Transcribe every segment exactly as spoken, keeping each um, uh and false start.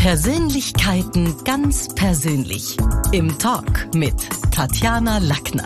Persönlichkeiten ganz persönlich. Im Talk mit Tatjana Lackner.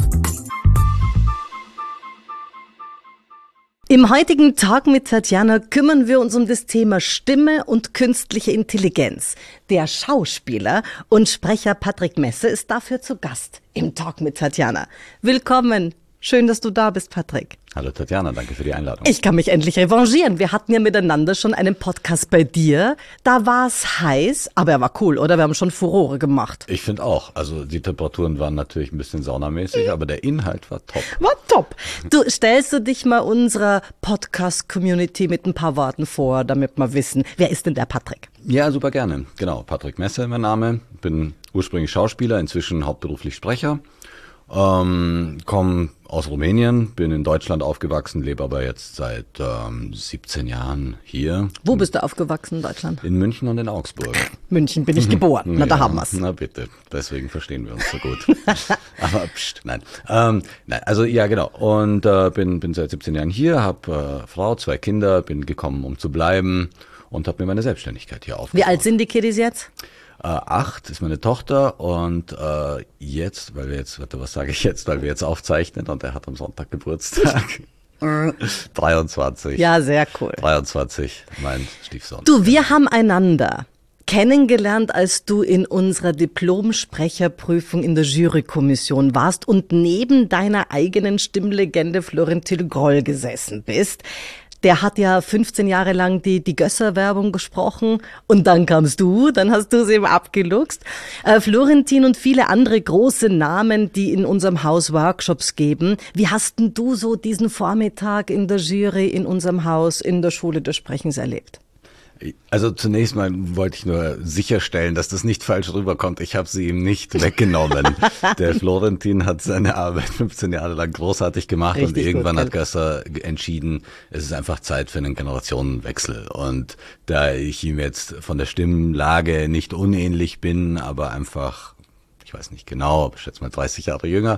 Im heutigen Talk mit Tatjana kümmern wir uns um das Thema Stimme und künstliche Intelligenz. Der Schauspieler und Sprecher Patrick Messe ist dafür zu Gast im Talk mit Tatjana. Willkommen. Schön, dass du da bist, Patrick. Hallo Tatjana, danke für die Einladung. Ich kann mich endlich revanchieren. Wir hatten ja miteinander schon einen Podcast bei dir. Da war es heiß, aber er war cool, oder? Wir haben schon Furore gemacht. Ich finde auch. Also die Temperaturen waren natürlich ein bisschen saunamäßig, aber der Inhalt war top. War top. Du, stellst du dich mal unserer Podcast-Community mit ein paar Worten vor, damit wir wissen, wer ist denn der Patrick? Ja, super gerne. Genau, Patrick Messe, mein Name. Bin ursprünglich Schauspieler, inzwischen hauptberuflich Sprecher. Ähm, komme aus Rumänien, bin in Deutschland aufgewachsen, lebe aber jetzt seit ähm, siebzehn Jahren hier. Wo bist du aufgewachsen in Deutschland? In München und in Augsburg. München bin ich geboren. Na, da ja, haben wir's. Na bitte, deswegen verstehen wir uns so gut. Aber pst, nein. Ähm, nein, also ja genau. Und äh, bin bin seit siebzehn Jahren hier, habe äh, Frau, zwei Kinder, bin gekommen, um zu bleiben und habe mir meine Selbstständigkeit hier aufgebaut. Wie alt sind die Kiddies jetzt? Äh, acht ist meine Tochter und äh, jetzt, weil wir jetzt, warte, was sage ich jetzt, weil wir jetzt aufzeichnen und er hat am Sonntag Geburtstag. dreiundzwanzig. Ja, sehr cool. dreiundzwanzig, mein Stiefsohn. Du, wir haben einander kennengelernt, als du in unserer Diplom-Sprecherprüfung in der Jurykommission warst und neben deiner eigenen Stimmlegende Florentin Groll gesessen bist. Der hat ja fünfzehn Jahre lang die, die Gösser-Werbung gesprochen und dann kamst du, dann hast du sie eben abgeluchst. Äh, Florentin und viele andere große Namen, die in unserem Haus Workshops geben. Wie hast denn du so diesen Vormittag in der Jury, in unserem Haus, in der Schule des Sprechens erlebt? Also zunächst mal wollte ich nur sicherstellen, dass das nicht falsch rüberkommt. Ich habe sie ihm nicht weggenommen. Der Florentin hat seine Arbeit fünfzehn Jahre lang großartig gemacht. Richtig, und irgendwann gut, hat Gösser entschieden, es ist einfach Zeit für einen Generationenwechsel. Und da ich ihm jetzt von der Stimmlage nicht unähnlich bin, aber einfach, ich weiß nicht genau, aber ich schätze mal dreißig Jahre jünger,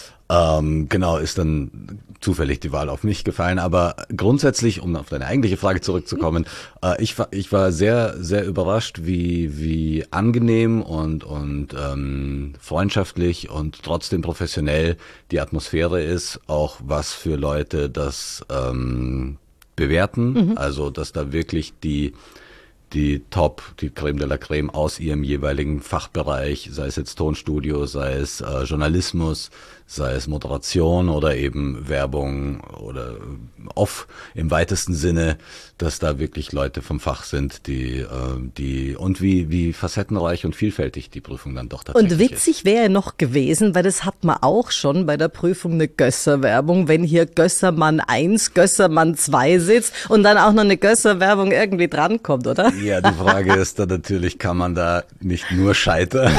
Ähm, genau, ist dann zufällig die Wahl auf mich gefallen. Aber grundsätzlich, um auf deine eigentliche Frage zurückzukommen, äh, ich war ich war sehr sehr überrascht, wie wie angenehm und und ähm, freundschaftlich und trotzdem professionell die Atmosphäre ist, auch was für Leute das ähm, bewerten. Mhm. Also dass da wirklich die die Top, die Creme de la Creme aus ihrem jeweiligen Fachbereich, sei es jetzt Tonstudio, sei es äh, Journalismus, sei es Moderation oder eben Werbung oder Off im weitesten Sinne, dass da wirklich Leute vom Fach sind, die, äh, die und wie, wie facettenreich und vielfältig die Prüfung dann doch tatsächlich ist. Und witzig wäre noch gewesen, weil das hat man auch schon bei der Prüfung eine Gösser-Werbung, wenn hier Gössermann eins, Gössermann zwei sitzt und dann auch noch eine Gösser-Werbung irgendwie drankommt, oder? Ja, die Frage ist dann natürlich, kann man da nicht nur scheitern?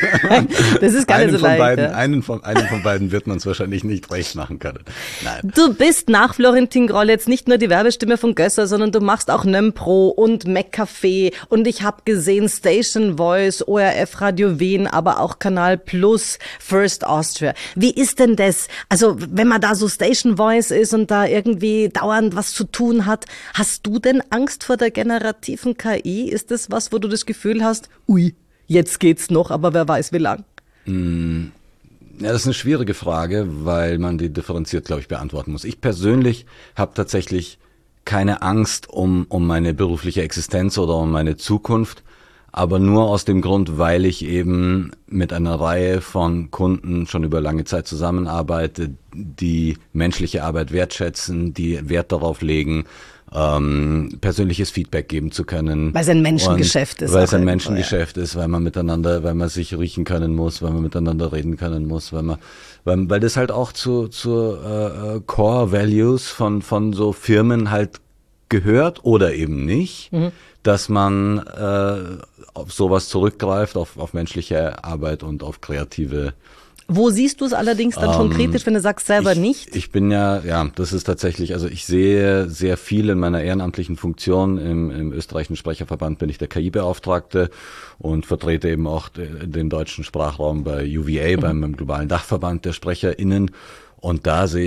Das ist gar nicht so von leicht. Beiden, Ja. einen, von, einen von beiden wird man es wahrscheinlich nicht recht machen können. Nein. Du bist nach Florentin Groll jetzt nicht nur die Werbestimme von Gösser, sondern du machst auch Nömpro und McCafé und ich habe gesehen Station Voice, O R F Radio Wien, aber auch Kanal Plus, First Austria. Wie ist denn das? Also wenn man da so Station Voice ist und da irgendwie dauernd was zu tun hat, hast du denn Angst vor der generativen K I? Ist das was, wo du das Gefühl hast, ui, jetzt geht's noch, aber wer weiß wie lang? Mm. Ja, das ist eine schwierige Frage, weil man die differenziert, glaube ich, beantworten muss. Ich persönlich habe tatsächlich keine Angst um um meine berufliche Existenz oder um meine Zukunft, aber nur aus dem Grund, weil ich eben mit einer Reihe von Kunden schon über lange Zeit zusammenarbeite, die menschliche Arbeit wertschätzen, die Wert darauf legen, ähm, persönliches Feedback geben zu können. Weil es ein Menschengeschäft ist. Weil es ein Menschengeschäft ja. ist, weil man miteinander, weil man sich riechen können muss, weil man miteinander reden können muss, weil man, weil, weil das halt auch zu, zu äh, Core Values von von so Firmen halt gehört oder eben nicht, mhm. dass man äh, auf sowas zurückgreift, auf auf menschliche Arbeit und auf kreative. Wo siehst du es allerdings dann schon ähm, kritisch, wenn du sagst selber ich, nicht? Ich bin ja, ja, das ist tatsächlich, also ich sehe sehr viel in meiner ehrenamtlichen Funktion. Im, im österreichischen Sprecherverband bin ich der K I-Beauftragte und vertrete eben auch den deutschen Sprachraum bei U V A, mhm. beim, beim globalen Dachverband der SprecherInnen. Und da sehe ich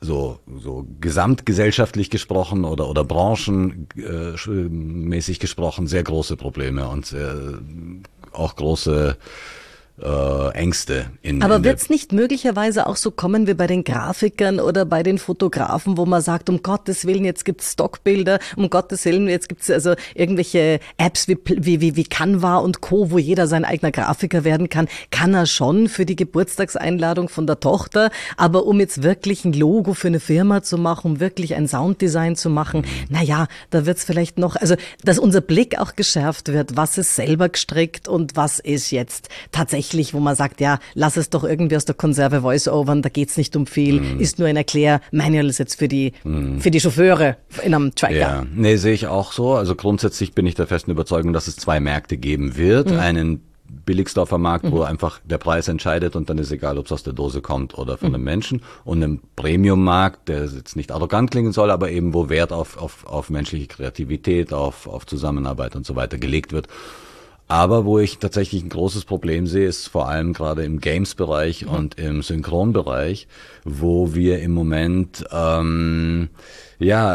so so gesamtgesellschaftlich gesprochen oder oder branchenmäßig gesprochen sehr große Probleme und äh, auch große äh, Ängste. In, Aber in wird es nicht möglicherweise auch so kommen wie bei den Grafikern oder bei den Fotografen, wo man sagt, um Gottes Willen, jetzt gibt's Stockbilder, um Gottes Willen, jetzt gibt's also irgendwelche Apps wie, wie, wie, wie Canva und Co., wo jeder sein eigener Grafiker werden kann, kann er schon für die Geburtstagseinladung von der Tochter, aber um jetzt wirklich ein Logo für eine Firma zu machen, um wirklich ein Sounddesign zu machen, naja, da wird's vielleicht noch, also dass unser Blick auch geschärft wird, was ist selber gestrickt und was ist jetzt tatsächlich, wo man sagt, ja, lass es doch irgendwie aus der Konserve Voice-Overn, da geht's nicht um viel, mm. ist nur ein Erklär-Manual ist jetzt für die, mm. für die Chauffeure in einem Tracker. Ja, nee, sehe ich auch so. Also grundsätzlich bin ich der festen Überzeugung, dass es zwei Märkte geben wird. Mm. Einen Billigsdorfer Markt, mm. wo einfach der Preis entscheidet und dann ist egal, ob es aus der Dose kommt oder von mm. einem Menschen. Und einen Premium-Markt, der jetzt nicht arrogant klingen soll, aber eben wo Wert auf, auf, auf menschliche Kreativität, auf, auf Zusammenarbeit und so weiter gelegt wird. Aber wo ich tatsächlich ein großes Problem sehe, ist vor allem gerade im Games-Bereich mhm. und im Synchronbereich, wo wir im Moment ähm, ja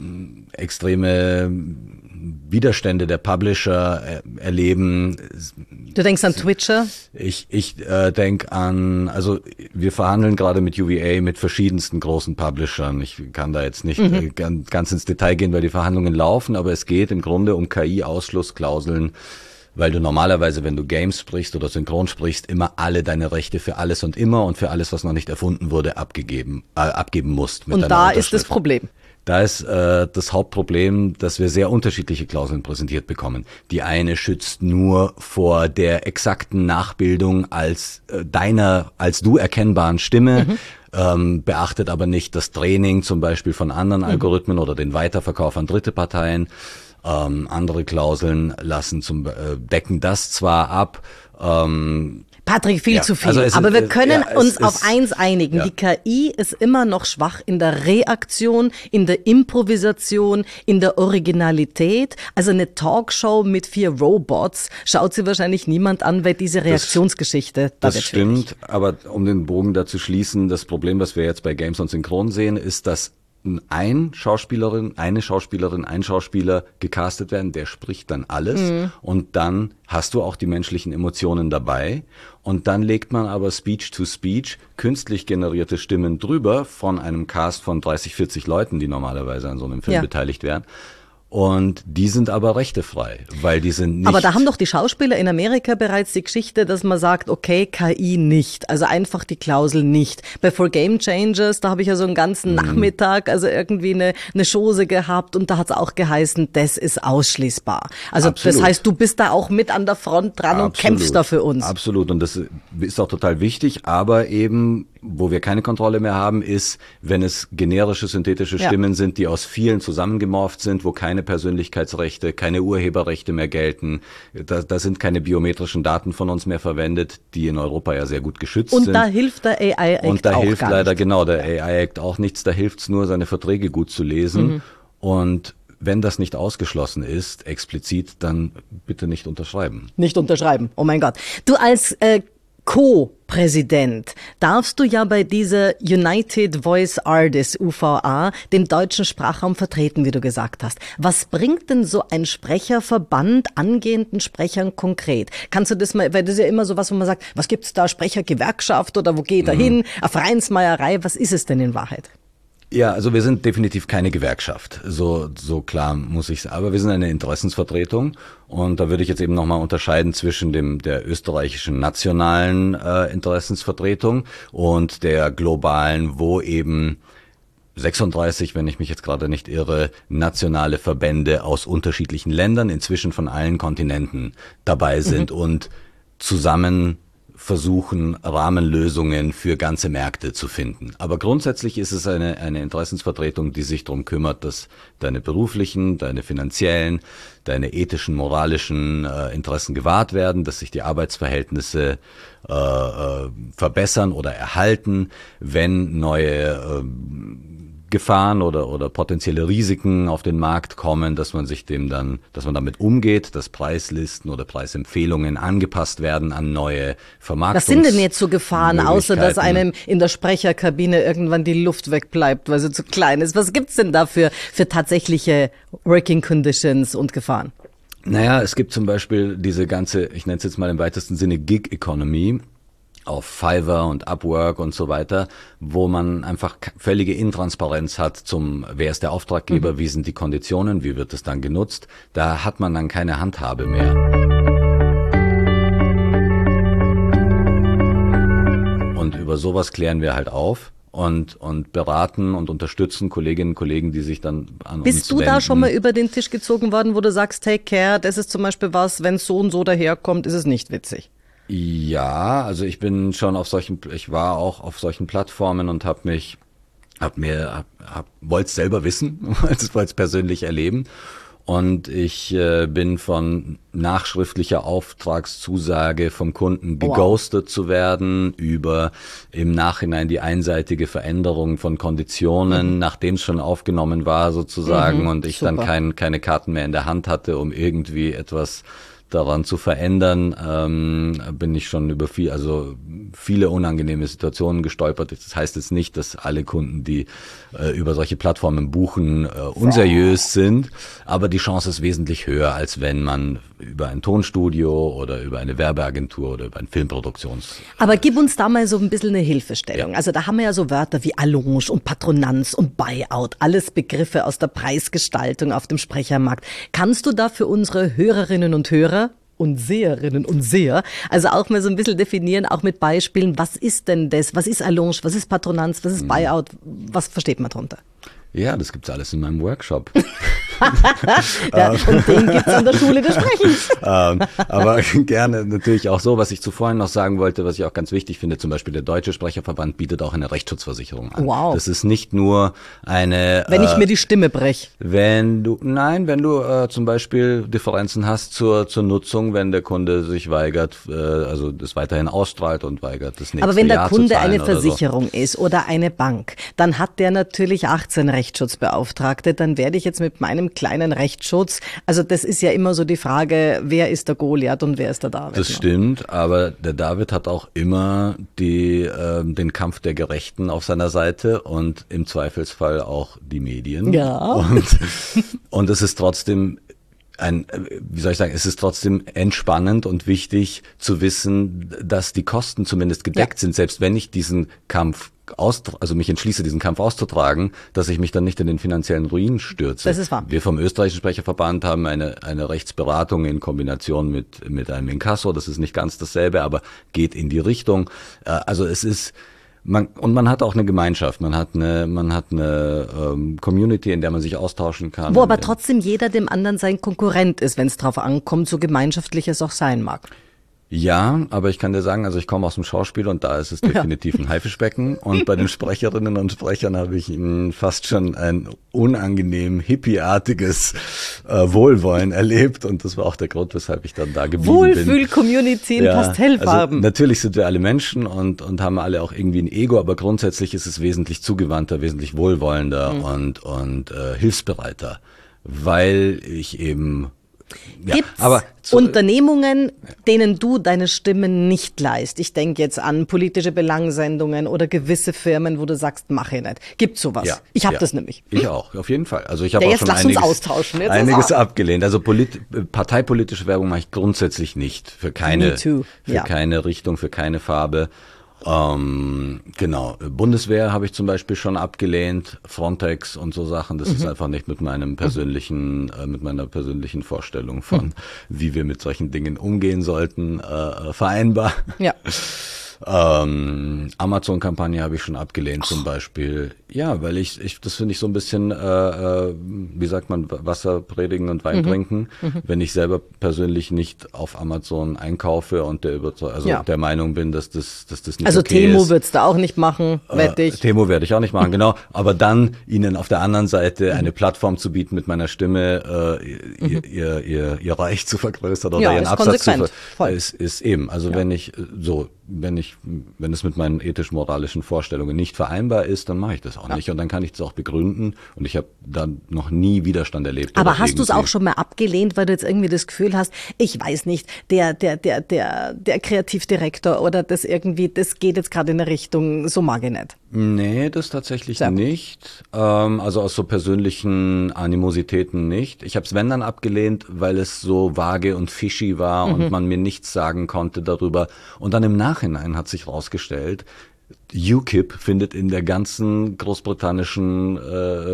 extreme Widerstände der Publisher äh, erleben. Du denkst an Twitcher? Ich, ich äh, denke an, also wir verhandeln gerade mit U V A mit verschiedensten großen Publishern. Ich kann da jetzt nicht mhm. äh, ganz, ganz ins Detail gehen, weil die Verhandlungen laufen, aber es geht im Grunde um K I-Ausschlussklauseln, weil du normalerweise, wenn du Games sprichst oder Synchron sprichst, immer alle deine Rechte für alles und immer und für alles, was noch nicht erfunden wurde, abgegeben, äh, abgeben musst. Mit und deiner da ist das Problem. Da ist äh, das Hauptproblem, dass wir sehr unterschiedliche Klauseln präsentiert bekommen. Die eine schützt nur vor der exakten Nachbildung als äh, deiner, als du erkennbaren Stimme, mhm. ähm, beachtet aber nicht das Training zum Beispiel von anderen mhm. Algorithmen oder den Weiterverkauf an dritte Parteien. Ähm, andere Klauseln lassen zum äh, decken das zwar ab. Ähm, Patrick, viel ja, zu viel. Also es aber ist, wir können ja, uns ist, auf eins einigen. Ja. Die K I ist immer noch schwach in der Reaktion, in der Improvisation, in der Originalität. Also eine Talkshow mit vier Robots schaut sie wahrscheinlich niemand an, weil diese Reaktionsgeschichte, das, da das stimmt. Aber um den Bogen da zu schließen, das Problem, was wir jetzt bei Games und Synchron sehen, ist, dass ein Schauspielerin, eine Schauspielerin, ein Schauspieler gecastet werden, der spricht dann alles mhm. und dann hast du auch die menschlichen Emotionen dabei und dann legt man aber Speech to Speech, künstlich generierte Stimmen drüber von einem Cast von dreißig, vierzig Leuten, die normalerweise an so einem Film ja. beteiligt werden. Und die sind aber rechtefrei, weil die sind nicht... Aber da haben doch die Schauspieler in Amerika bereits die Geschichte, dass man sagt, okay, K I nicht, also einfach die Klausel nicht. Bei For Game Changers, da habe ich ja so einen ganzen mhm. Nachmittag, also irgendwie eine, eine Chose gehabt und da hat es auch geheißen, das ist ausschließbar. Also Absolut. Das heißt, du bist da auch mit an der Front dran Absolut. Und kämpfst da für uns. Absolut, und das ist auch total wichtig, aber eben... Wo wir keine Kontrolle mehr haben, ist, wenn es generische, synthetische Stimmen ja. sind, die aus vielen zusammengemorpht sind, wo keine Persönlichkeitsrechte, keine Urheberrechte mehr gelten. Da, da sind keine biometrischen Daten von uns mehr verwendet, die in Europa ja sehr gut geschützt Und sind. Und da hilft der A I-Act auch Und da hilft gar leider nicht. genau der A I-Act auch nichts. Da hilft's nur, seine Verträge gut zu lesen. Mhm. Und wenn das nicht ausgeschlossen ist, explizit, dann bitte nicht unterschreiben. Nicht unterschreiben, oh mein Gott. Du als äh, Co-Präsident darfst du ja bei dieser United Voice Artists U V A den deutschen Sprachraum vertreten, wie du gesagt hast. Was bringt denn so ein Sprecherverband angehenden Sprechern konkret? Kannst du das mal, weil das ist ja immer so was, wo man sagt, was gibt's da, Sprechergewerkschaft oder wo geht er mhm. hin? Eine Vereinsmeierei, was ist es denn in Wahrheit? Ja, also wir sind definitiv keine Gewerkschaft, so so klar muss ich sagen. Aber wir sind eine Interessensvertretung und da würde ich jetzt eben nochmal unterscheiden zwischen dem der österreichischen nationalen äh, Interessensvertretung und der globalen, wo eben sechsunddreißig, wenn ich mich jetzt gerade nicht irre, nationale Verbände aus unterschiedlichen Ländern, inzwischen von allen Kontinenten dabei sind mhm. und zusammen versuchen, Rahmenlösungen für ganze Märkte zu finden. Aber grundsätzlich ist es eine, eine Interessensvertretung, die sich darum kümmert, dass deine beruflichen, deine finanziellen, deine ethischen, moralischen äh, Interessen gewahrt werden, dass sich die Arbeitsverhältnisse äh, äh, verbessern oder erhalten, wenn neue äh, Gefahren oder, oder potenzielle Risiken auf den Markt kommen, dass man sich dem dann, dass man damit umgeht, dass Preislisten oder Preisempfehlungen angepasst werden an neue Vermarktungsmöglichkeiten. Was sind denn jetzt so Gefahren, außer dass einem in der Sprecherkabine irgendwann die Luft wegbleibt, weil sie zu klein ist? Was gibt's denn da für, für tatsächliche Working Conditions und Gefahren? Naja, es gibt zum Beispiel diese ganze, ich nenne es jetzt mal im weitesten Sinne Gig Economy, auf Fiverr und Upwork und so weiter, wo man einfach völlige Intransparenz hat zum, wer ist der Auftraggeber, mhm. wie sind die Konditionen, wie wird es dann genutzt. Da hat man dann keine Handhabe mehr. Und über sowas klären wir halt auf. Und, und beraten und unterstützen Kolleginnen und Kollegen, die sich dann an Bist uns du wenden. Da schon mal über den Tisch gezogen worden, wo du sagst, take care, das ist zum Beispiel was, wenn es so und so daherkommt, ist es nicht witzig? Ja, also ich bin schon auf solchen, ich war auch auf solchen Plattformen und habe mich, hab mir, hab, hab, wollte es selber wissen, wollte es persönlich erleben. Und ich äh, bin von nachschriftlicher Auftragszusage vom Kunden geghostet wow. zu werden, über im Nachhinein die einseitige Veränderung von Konditionen, mhm. nachdem es schon aufgenommen war sozusagen, mhm, und ich super. dann kein, keine Karten mehr in der Hand hatte, um irgendwie etwas daran zu verändern, ähm, bin ich schon über viel, also viele unangenehme Situationen gestolpert. Das heißt jetzt nicht, dass alle Kunden, die äh, über solche Plattformen buchen, äh, unseriös sind, aber die Chance ist wesentlich höher, als wenn man über ein Tonstudio oder über eine Werbeagentur oder über ein Filmproduktions... Aber gib uns da mal so ein bisschen eine Hilfestellung. Ja. Also da haben wir ja so Wörter wie Allonge und Patronanz und Buyout, alles Begriffe aus der Preisgestaltung auf dem Sprechermarkt. Kannst du da für unsere Hörerinnen und Hörer und Seherinnen und Seher, also auch mal so ein bisschen definieren, auch mit Beispielen, was ist denn das, was ist Allonge, was ist Patronanz, was ist Buyout, was versteht man darunter? Ja, das gibt's alles in meinem Workshop. Ja, und den gibt's an der Schule des Sprechens. ähm, aber gerne natürlich auch so, was ich zuvor noch sagen wollte, was ich auch ganz wichtig finde, zum Beispiel der Deutsche Sprecherverband bietet auch eine Rechtsschutzversicherung an. Wow. Das ist nicht nur eine... Wenn ich äh, mir die Stimme brech. Wenn du, nein, wenn du äh, zum Beispiel Differenzen hast zur, zur Nutzung, wenn der Kunde sich weigert, äh, also das weiterhin ausstrahlt und weigert, das nächste Aber wenn der Jahr Kunde zu zahlen eine Versicherung so. ist oder eine Bank, dann hat der natürlich achtzehn Rechtsschutzbeauftragte, dann werde ich jetzt mit meinem kleinen Rechtsschutz, also das ist ja immer so die Frage, wer ist der Goliath und wer ist der David? Das noch? Stimmt, aber der David hat auch immer die, äh, den Kampf der Gerechten auf seiner Seite und im Zweifelsfall auch die Medien. Ja. Und, und es ist trotzdem ein, wie soll ich sagen, es ist trotzdem entspannend und wichtig zu wissen, dass die Kosten zumindest gedeckt ja. sind, selbst wenn ich diesen Kampf Austra- also mich entschließe, diesen Kampf auszutragen, dass ich mich dann nicht in den finanziellen Ruin stürze. Das ist wahr. Wir vom Österreichischen Sprecherverband haben eine, eine Rechtsberatung in Kombination mit, mit einem Inkasso. Das ist nicht ganz dasselbe, aber geht in die Richtung. Also es ist, man, und man hat auch eine Gemeinschaft. Man hat eine, man hat eine ähm, Community, in der man sich austauschen kann. Wo aber trotzdem jeder dem anderen sein Konkurrent ist, wenn es drauf ankommt, so gemeinschaftlich es auch sein mag. Ja, aber ich kann dir sagen, also ich komme aus dem Schauspiel und da ist es definitiv ja. ein Haifischbecken. Und bei den Sprecherinnen und Sprechern habe ich fast schon ein unangenehm hippieartiges äh, Wohlwollen erlebt. Und das war auch der Grund, weshalb ich dann da geblieben bin. Wohlfühl-Community in ja, Pastellfarben. Also natürlich sind wir alle Menschen und, und haben alle auch irgendwie ein Ego, aber grundsätzlich ist es wesentlich zugewandter, wesentlich wohlwollender mhm. und, und äh, hilfsbereiter, weil ich eben... Ja, Gibt's aber zu, Unternehmungen, denen du deine Stimme nicht leist? Ich denke jetzt an politische Belangsendungen oder gewisse Firmen, wo du sagst, mach ich nicht. Gibt's sowas? Ja, ich habe ja, das nämlich. Ich auch, auf jeden Fall. Also ich habe ja, auch schon einiges, austauschen. Jetzt einiges abgelehnt. Also polit, parteipolitische Werbung mache ich grundsätzlich nicht. Für keine, für ja. keine Richtung, für keine Farbe. Ähm, genau, Bundeswehr habe ich zum Beispiel schon abgelehnt, Frontex und so Sachen, das mhm. ist einfach nicht mit meinem persönlichen, mhm. äh, mit meiner persönlichen Vorstellung von, mhm. wie wir mit solchen Dingen umgehen sollten, äh, vereinbar. Ja. Ähm, Amazon-Kampagne habe ich schon abgelehnt zum Beispiel. Ja, weil ich, ich das finde ich so ein bisschen, äh, äh, wie sagt man, Wasser predigen und Wein mhm. trinken. Mhm. Wenn ich selber persönlich nicht auf Amazon einkaufe und der Überzeug- also ja. der Meinung bin, dass das, dass das nicht also okay Temu ist. würdest du auch nicht machen, wette ich. Äh, Temu werde ich auch nicht machen, genau. Aber dann ihnen auf der anderen Seite eine Plattform zu bieten, mit meiner Stimme äh, ihr, mhm. ihr, ihr, ihr Reich zu vergrößern oder ja, ihren ist Absatz zu ver- ist, ist eben. Also ja. wenn ich so wenn ich, wenn es mit meinen ethisch-moralischen Vorstellungen nicht vereinbar ist, dann mache ich das auch ja. nicht. Und dann kann ich das auch begründen. Und ich habe da noch nie Widerstand erlebt. Aber hast du es auch schon mal abgelehnt, weil du jetzt irgendwie das Gefühl hast, ich weiß nicht, der, der, der, der, der Kreativdirektor oder das irgendwie, das geht jetzt gerade in eine Richtung, so mag ich nicht? Nee, das tatsächlich Sehr nicht. Ähm, also aus so persönlichen Animositäten nicht. Ich habe es wenn dann abgelehnt, weil es so vage und fishy war mhm. und man mir nichts sagen konnte darüber. Und dann im Nachhinein hat sich rausgestellt, U K I P findet in der ganzen großbritannischen äh,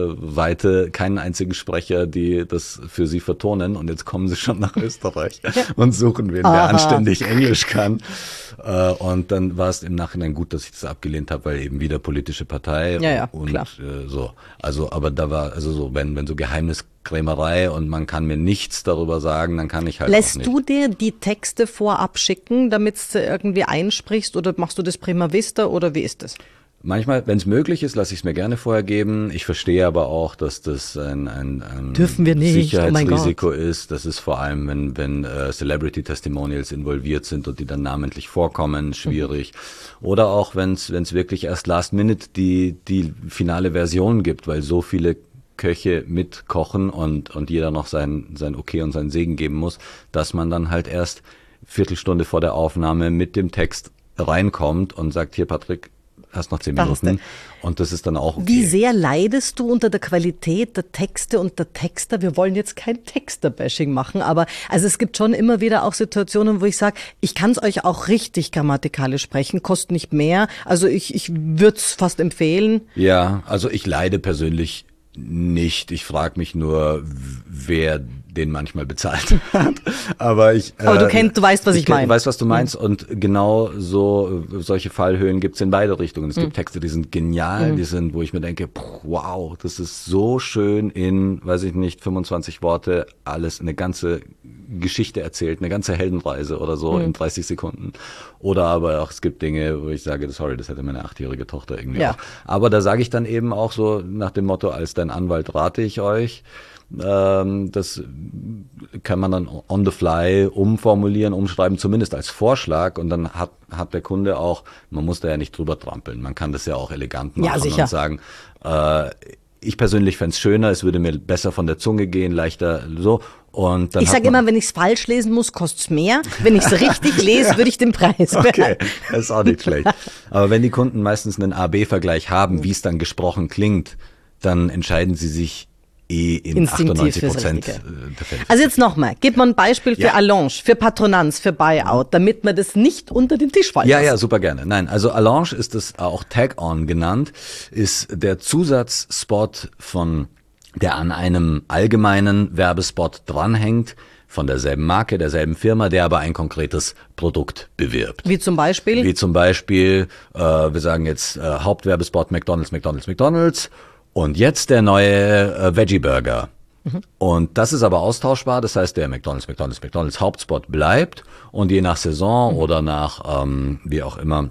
Weite keinen einzigen Sprecher, die das für sie vertonen. Und jetzt kommen sie schon nach Österreich und suchen wen, der Aha. anständig Englisch kann. Äh, und dann war es im Nachhinein gut, dass ich das abgelehnt habe, weil eben wieder politische Partei ja, ja, und klar. Äh, so. Also, aber da war also so, wenn wenn so Geheimniskrämerei und man kann mir nichts darüber sagen, dann kann ich halt Lässt auch nicht. du dir die Texte vorab schicken, damit du irgendwie einsprichst, oder machst du das prima vista oder wie ist das? Manchmal, wenn es möglich ist, lasse ich es mir gerne vorher geben. Ich verstehe aber auch, dass das ein, ein, ein Dürfen wir nicht. Sicherheitsrisiko Oh ist. Das ist vor allem, wenn, wenn äh, Celebrity-Testimonials involviert sind und die dann namentlich vorkommen, schwierig. Mhm. Oder auch, wenn es wirklich erst last minute die, die finale Version gibt, weil so viele Köche mitkochen und, und jeder noch sein, sein Okay und seinen Segen geben muss, dass man dann halt erst Viertelstunde vor der Aufnahme mit dem Text reinkommt und sagt, hier Patrick, hast noch zehn Minuten und das ist dann auch okay. Wie sehr leidest du unter der Qualität der Texte und der Texter? Wir wollen jetzt kein Texter-Bashing machen, aber also es gibt schon immer wieder auch Situationen, wo ich sage, ich kann es euch auch richtig grammatikalisch sprechen, kostet nicht mehr. Also ich, ich würde es fast empfehlen. Ja, also ich leide persönlich nicht. Ich frage mich nur, wer den manchmal bezahlt hat. Aber ich. Aber du kennst, du weißt, was ich, ich meine. Ich weiß, was du meinst. Mhm. Und genau so solche Fallhöhen gibt's in beide Richtungen. Es mhm. gibt Texte, die sind genial, mhm. die sind, wo ich mir denke, wow, das ist so schön in, weiß ich nicht, fünfundzwanzig Worte, alles eine ganze Geschichte erzählt, eine ganze Heldenreise oder so mhm. in dreißig Sekunden. Oder aber auch, es gibt Dinge, wo ich sage, sorry, das hätte meine achtjährige Tochter irgendwie ja. auch. Aber da sage ich dann eben auch so nach dem Motto, als dein Anwalt rate ich euch, ähm, das kann man dann on the fly umformulieren, umschreiben, zumindest als Vorschlag. Und dann hat, hat der Kunde auch, man muss da ja nicht drüber trampeln. Man kann das ja auch elegant machen ja, sicher. und sagen, äh, ich persönlich fände es schöner, es würde mir besser von der Zunge gehen, leichter so. Und dann ich sage immer, wenn ich es falsch lesen muss, kostet es mehr. Wenn ich es richtig lese, würde ich den Preis okay, behalten. Das ist auch nicht schlecht. Aber wenn die Kunden meistens einen A B Vergleich haben, wie es dann gesprochen klingt, dann entscheiden sie sich eh in achtundneunzig Prozent der Fälle. Also jetzt nochmal, gib mal ein Beispiel für ja. Allonge, für Patronanz, für Buyout, damit man das nicht unter den Tisch fallen Ja, lässt. ja, super gerne. Nein, also Allonge ist das auch Tag-On genannt, ist der Zusatzspot von, der an einem allgemeinen Werbespot dranhängt, von derselben Marke, derselben Firma, der aber ein konkretes Produkt bewirbt. Wie zum Beispiel? Wie zum Beispiel, äh, wir sagen jetzt äh, Hauptwerbespot McDonald's, McDonald's, McDonald's. Und jetzt der neue äh, Veggie Burger. Mhm. Und das ist aber austauschbar. Das heißt, der McDonald's, McDonald's, McDonald's Hauptspot bleibt. Und je nach Saison mhm. oder nach, ähm, wie auch immer,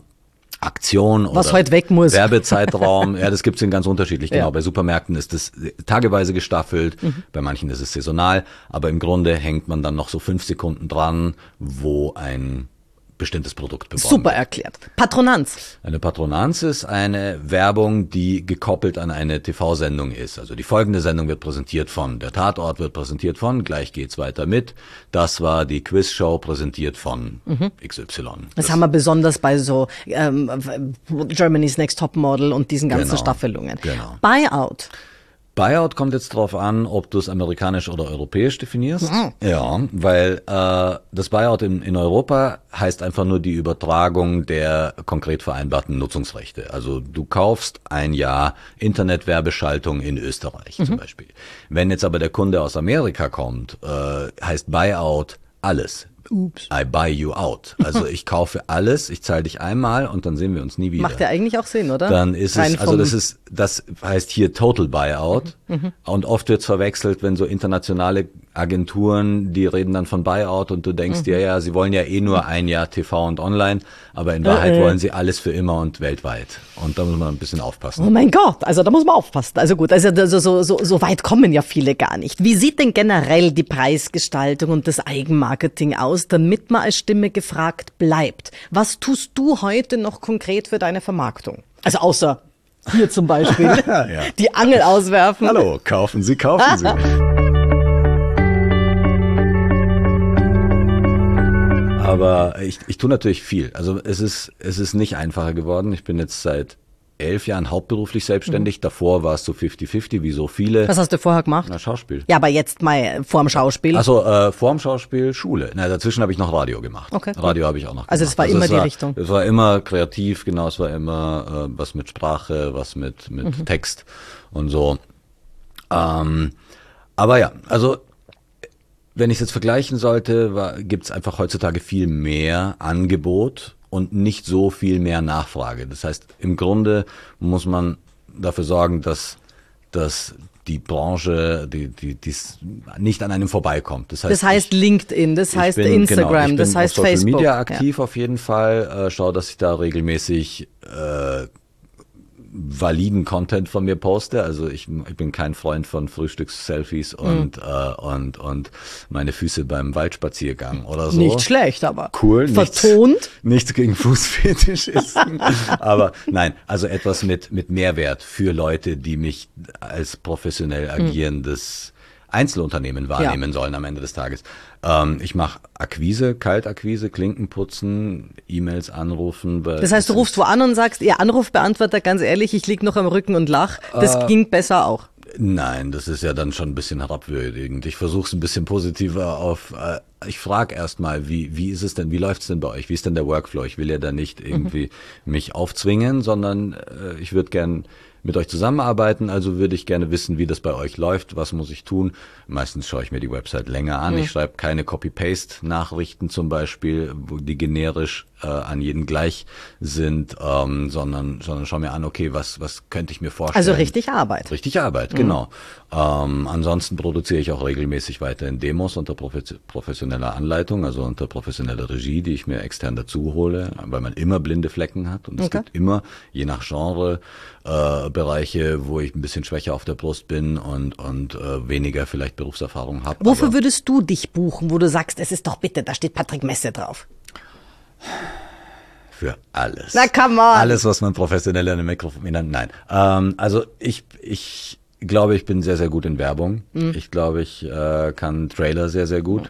Aktion Was oder heute weg muss. Werbezeitraum. Ja, das gibt's in ganz unterschiedlich. Ja. Genau, bei Supermärkten ist das tageweise gestaffelt. Mhm. Bei manchen ist es saisonal. Aber im Grunde hängt man dann noch so fünf Sekunden dran, wo ein bestimmtes Produkt beworben Super wird. erklärt. Patronanz. Eine Patronanz ist eine Werbung, die gekoppelt an eine T V-Sendung ist. Also die folgende Sendung wird präsentiert von, der Tatort wird präsentiert von, gleich geht's weiter mit. Das war die Quizshow präsentiert von mhm. X Y. Das, das haben wir besonders bei so ähm, Germany's Next Topmodel und diesen ganzen genau, Staffelungen. Genau. Buyout. Buyout kommt jetzt drauf an, ob du es amerikanisch oder europäisch definierst. Mhm. Ja, weil äh, das Buyout in, in Europa heißt einfach nur die Übertragung der konkret vereinbarten Nutzungsrechte. Also du kaufst ein Jahr Internetwerbeschaltung in Österreich mhm. zum Beispiel. Wenn jetzt aber der Kunde aus Amerika kommt, äh, heißt Buyout alles. Ups. I buy you out. Also ich kaufe alles, ich zahle dich einmal und dann sehen wir uns nie wieder. Macht ja eigentlich auch Sinn, oder? Dann ist Rein es, also das ist, das heißt hier Total Buyout. Mhm. Und oft wird es verwechselt, wenn so internationale Agenturen, die reden dann von Buyout und du denkst dir, mhm. ja, sie wollen ja eh nur ein Jahr T V und online, aber in Wahrheit äh, äh. wollen sie alles für immer und weltweit. Und da muss man ein bisschen aufpassen. Oh mein Gott, also da muss man aufpassen. Also gut, also so, so, so weit kommen ja viele gar nicht. Wie sieht denn generell die Preisgestaltung und das Eigenmarketing aus? aus, damit man als Stimme gefragt bleibt. Was tust du heute noch konkret für deine Vermarktung? Also außer hier zum Beispiel, ja. die Angel auswerfen. Hallo, kaufen Sie, kaufen Sie. Aber ich, ich tue natürlich viel. Also es ist, es ist nicht einfacher geworden. Ich bin jetzt seit elf Jahren hauptberuflich selbstständig. Mhm. Davor war es so fifty fifty, wie so viele. Was hast du vorher gemacht? Na, Schauspiel. Ja, aber jetzt mal vorm Schauspiel. Also äh, vorm Schauspiel, Schule. Na, dazwischen habe ich noch Radio gemacht. Okay. Radio habe ich auch noch gemacht. Also es war also immer es die war, Richtung. Es war immer kreativ, genau. Es war immer äh, was mit Sprache, was mit, mit mhm. Text und so. Ähm, aber ja, also wenn ich es jetzt vergleichen sollte, gibt es einfach heutzutage viel mehr Angebot und nicht so viel mehr Nachfrage. Das heißt, im Grunde muss man dafür sorgen, dass, dass die Branche die, die, die's nicht an einem vorbeikommt. Das heißt, das heißt ich, LinkedIn, das heißt bin, Instagram, genau, ich bin das heißt auf Social Facebook. Media aktiv ja. auf jeden Fall. Äh, schaue, dass ich da regelmäßig äh, validen Content von mir poste. Also ich, ich bin kein Freund von Frühstücks-Selfies und, mhm. äh, und, und meine Füße beim Waldspaziergang oder so. Nicht schlecht, aber cool. Vertont. Nichts, nichts gegen Fußfetischisten. Aber nein, also etwas mit, mit Mehrwert für Leute, die mich als professionell agierendes mhm. Einzelunternehmen wahrnehmen ja. sollen am Ende des Tages. Ähm, ich mache Akquise, Kaltakquise, Klinkenputzen, E-Mails anrufen. Das heißt, du rufst wo an und sagst, ihr Anrufbeantworter, ganz ehrlich, ich lieg noch am Rücken und lach. Das äh, ging besser auch. Nein, das ist ja dann schon ein bisschen herabwürdigend. Ich versuche es ein bisschen positiver auf. Äh, ich frage erstmal, wie wie ist es denn, wie läuft's denn bei euch? Wie ist denn der Workflow? Ich will ja da nicht irgendwie mhm. mich aufzwingen, sondern äh, ich würde gern mit euch zusammenarbeiten, also würde ich gerne wissen, wie das bei euch läuft, was muss ich tun. Meistens schaue ich mir die Website länger an. Mhm. Ich schreibe keine Copy-Paste-Nachrichten zum Beispiel, wo die generisch äh, an jeden gleich sind, ähm, sondern sondern schaue mir an, okay, was was könnte ich mir vorstellen. Also richtig Arbeit. Richtig Arbeit, mhm. genau. Ähm, ansonsten produziere ich auch regelmäßig weiterhin Demos unter profe- professioneller Anleitung, also unter professioneller Regie, die ich mir extern dazu hole, weil man immer blinde Flecken hat und es okay. gibt immer, je nach Genre, äh, Bereiche, wo ich ein bisschen schwächer auf der Brust bin und und äh, weniger vielleicht Berufserfahrung habe. Wofür Aber würdest du dich buchen, wo du sagst, es ist doch bitte, da steht Patrick Messe drauf? Für alles. Na, come on. Alles, was man professionell in einem Mikrofon nennt. Nein. Ähm, also ich ich glaube, ich bin sehr, sehr gut in Werbung. Mhm. Ich glaube, ich äh, kann Trailer sehr, sehr gut.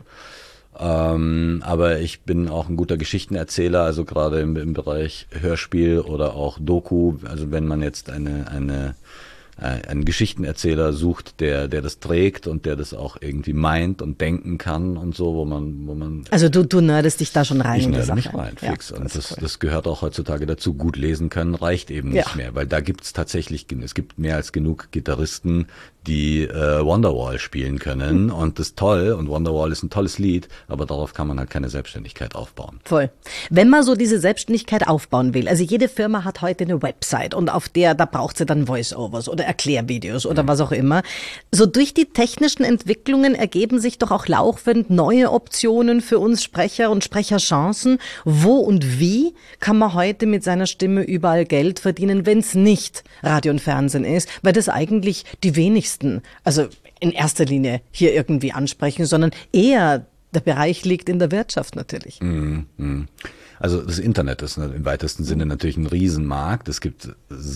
Ähm, aber ich bin auch ein guter Geschichtenerzähler, also gerade im, im Bereich Hörspiel oder auch Doku. Also wenn man jetzt eine eine einen Geschichtenerzähler sucht, der der das trägt und der das auch irgendwie meint und denken kann und so, wo man wo man also du du nerdest dich da schon rein ich in die nerde Sache. mich rein, fix. Ja, und das das, cool. das gehört auch heutzutage dazu. Gut lesen können reicht eben nicht ja. mehr, weil da gibt's tatsächlich es gibt mehr als genug Gitarristen, die äh, Wonderwall spielen können mhm. und das ist toll und Wonderwall ist ein tolles Lied, aber darauf kann man halt keine Selbstständigkeit aufbauen. Voll. Wenn man so diese Selbstständigkeit aufbauen will, also jede Firma hat heute eine Website und auf der, da braucht sie dann Voice-Overs oder Erklärvideos oder mhm. was auch immer. So durch die technischen Entwicklungen ergeben sich doch auch laufend neue Optionen für uns Sprecher und Sprecherchancen. Wo und wie kann man heute mit seiner Stimme überall Geld verdienen, wenn es nicht Radio und Fernsehen ist, weil das eigentlich die wenigsten also in erster Linie hier irgendwie ansprechen, sondern eher der Bereich liegt in der Wirtschaft natürlich. Mhm. Also das Internet ist im weitesten Sinne natürlich ein Riesenmarkt. Es gibt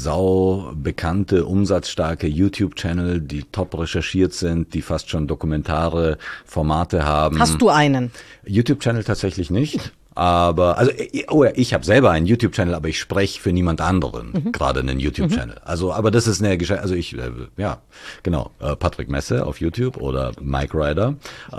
sau bekannte, umsatzstarke YouTube-Channel, die top recherchiert sind, die fast schon dokumentare Formate haben. Hast du einen? YouTube-Channel tatsächlich nicht. Aber, also, oh ja, ich habe selber einen YouTube-Channel, aber ich spreche für niemand anderen mhm. gerade einen YouTube-Channel. Mhm. Also, aber das ist eine Geschichte, also ich, äh, ja, genau, äh, Patrick Messe auf YouTube oder Mike Ryder,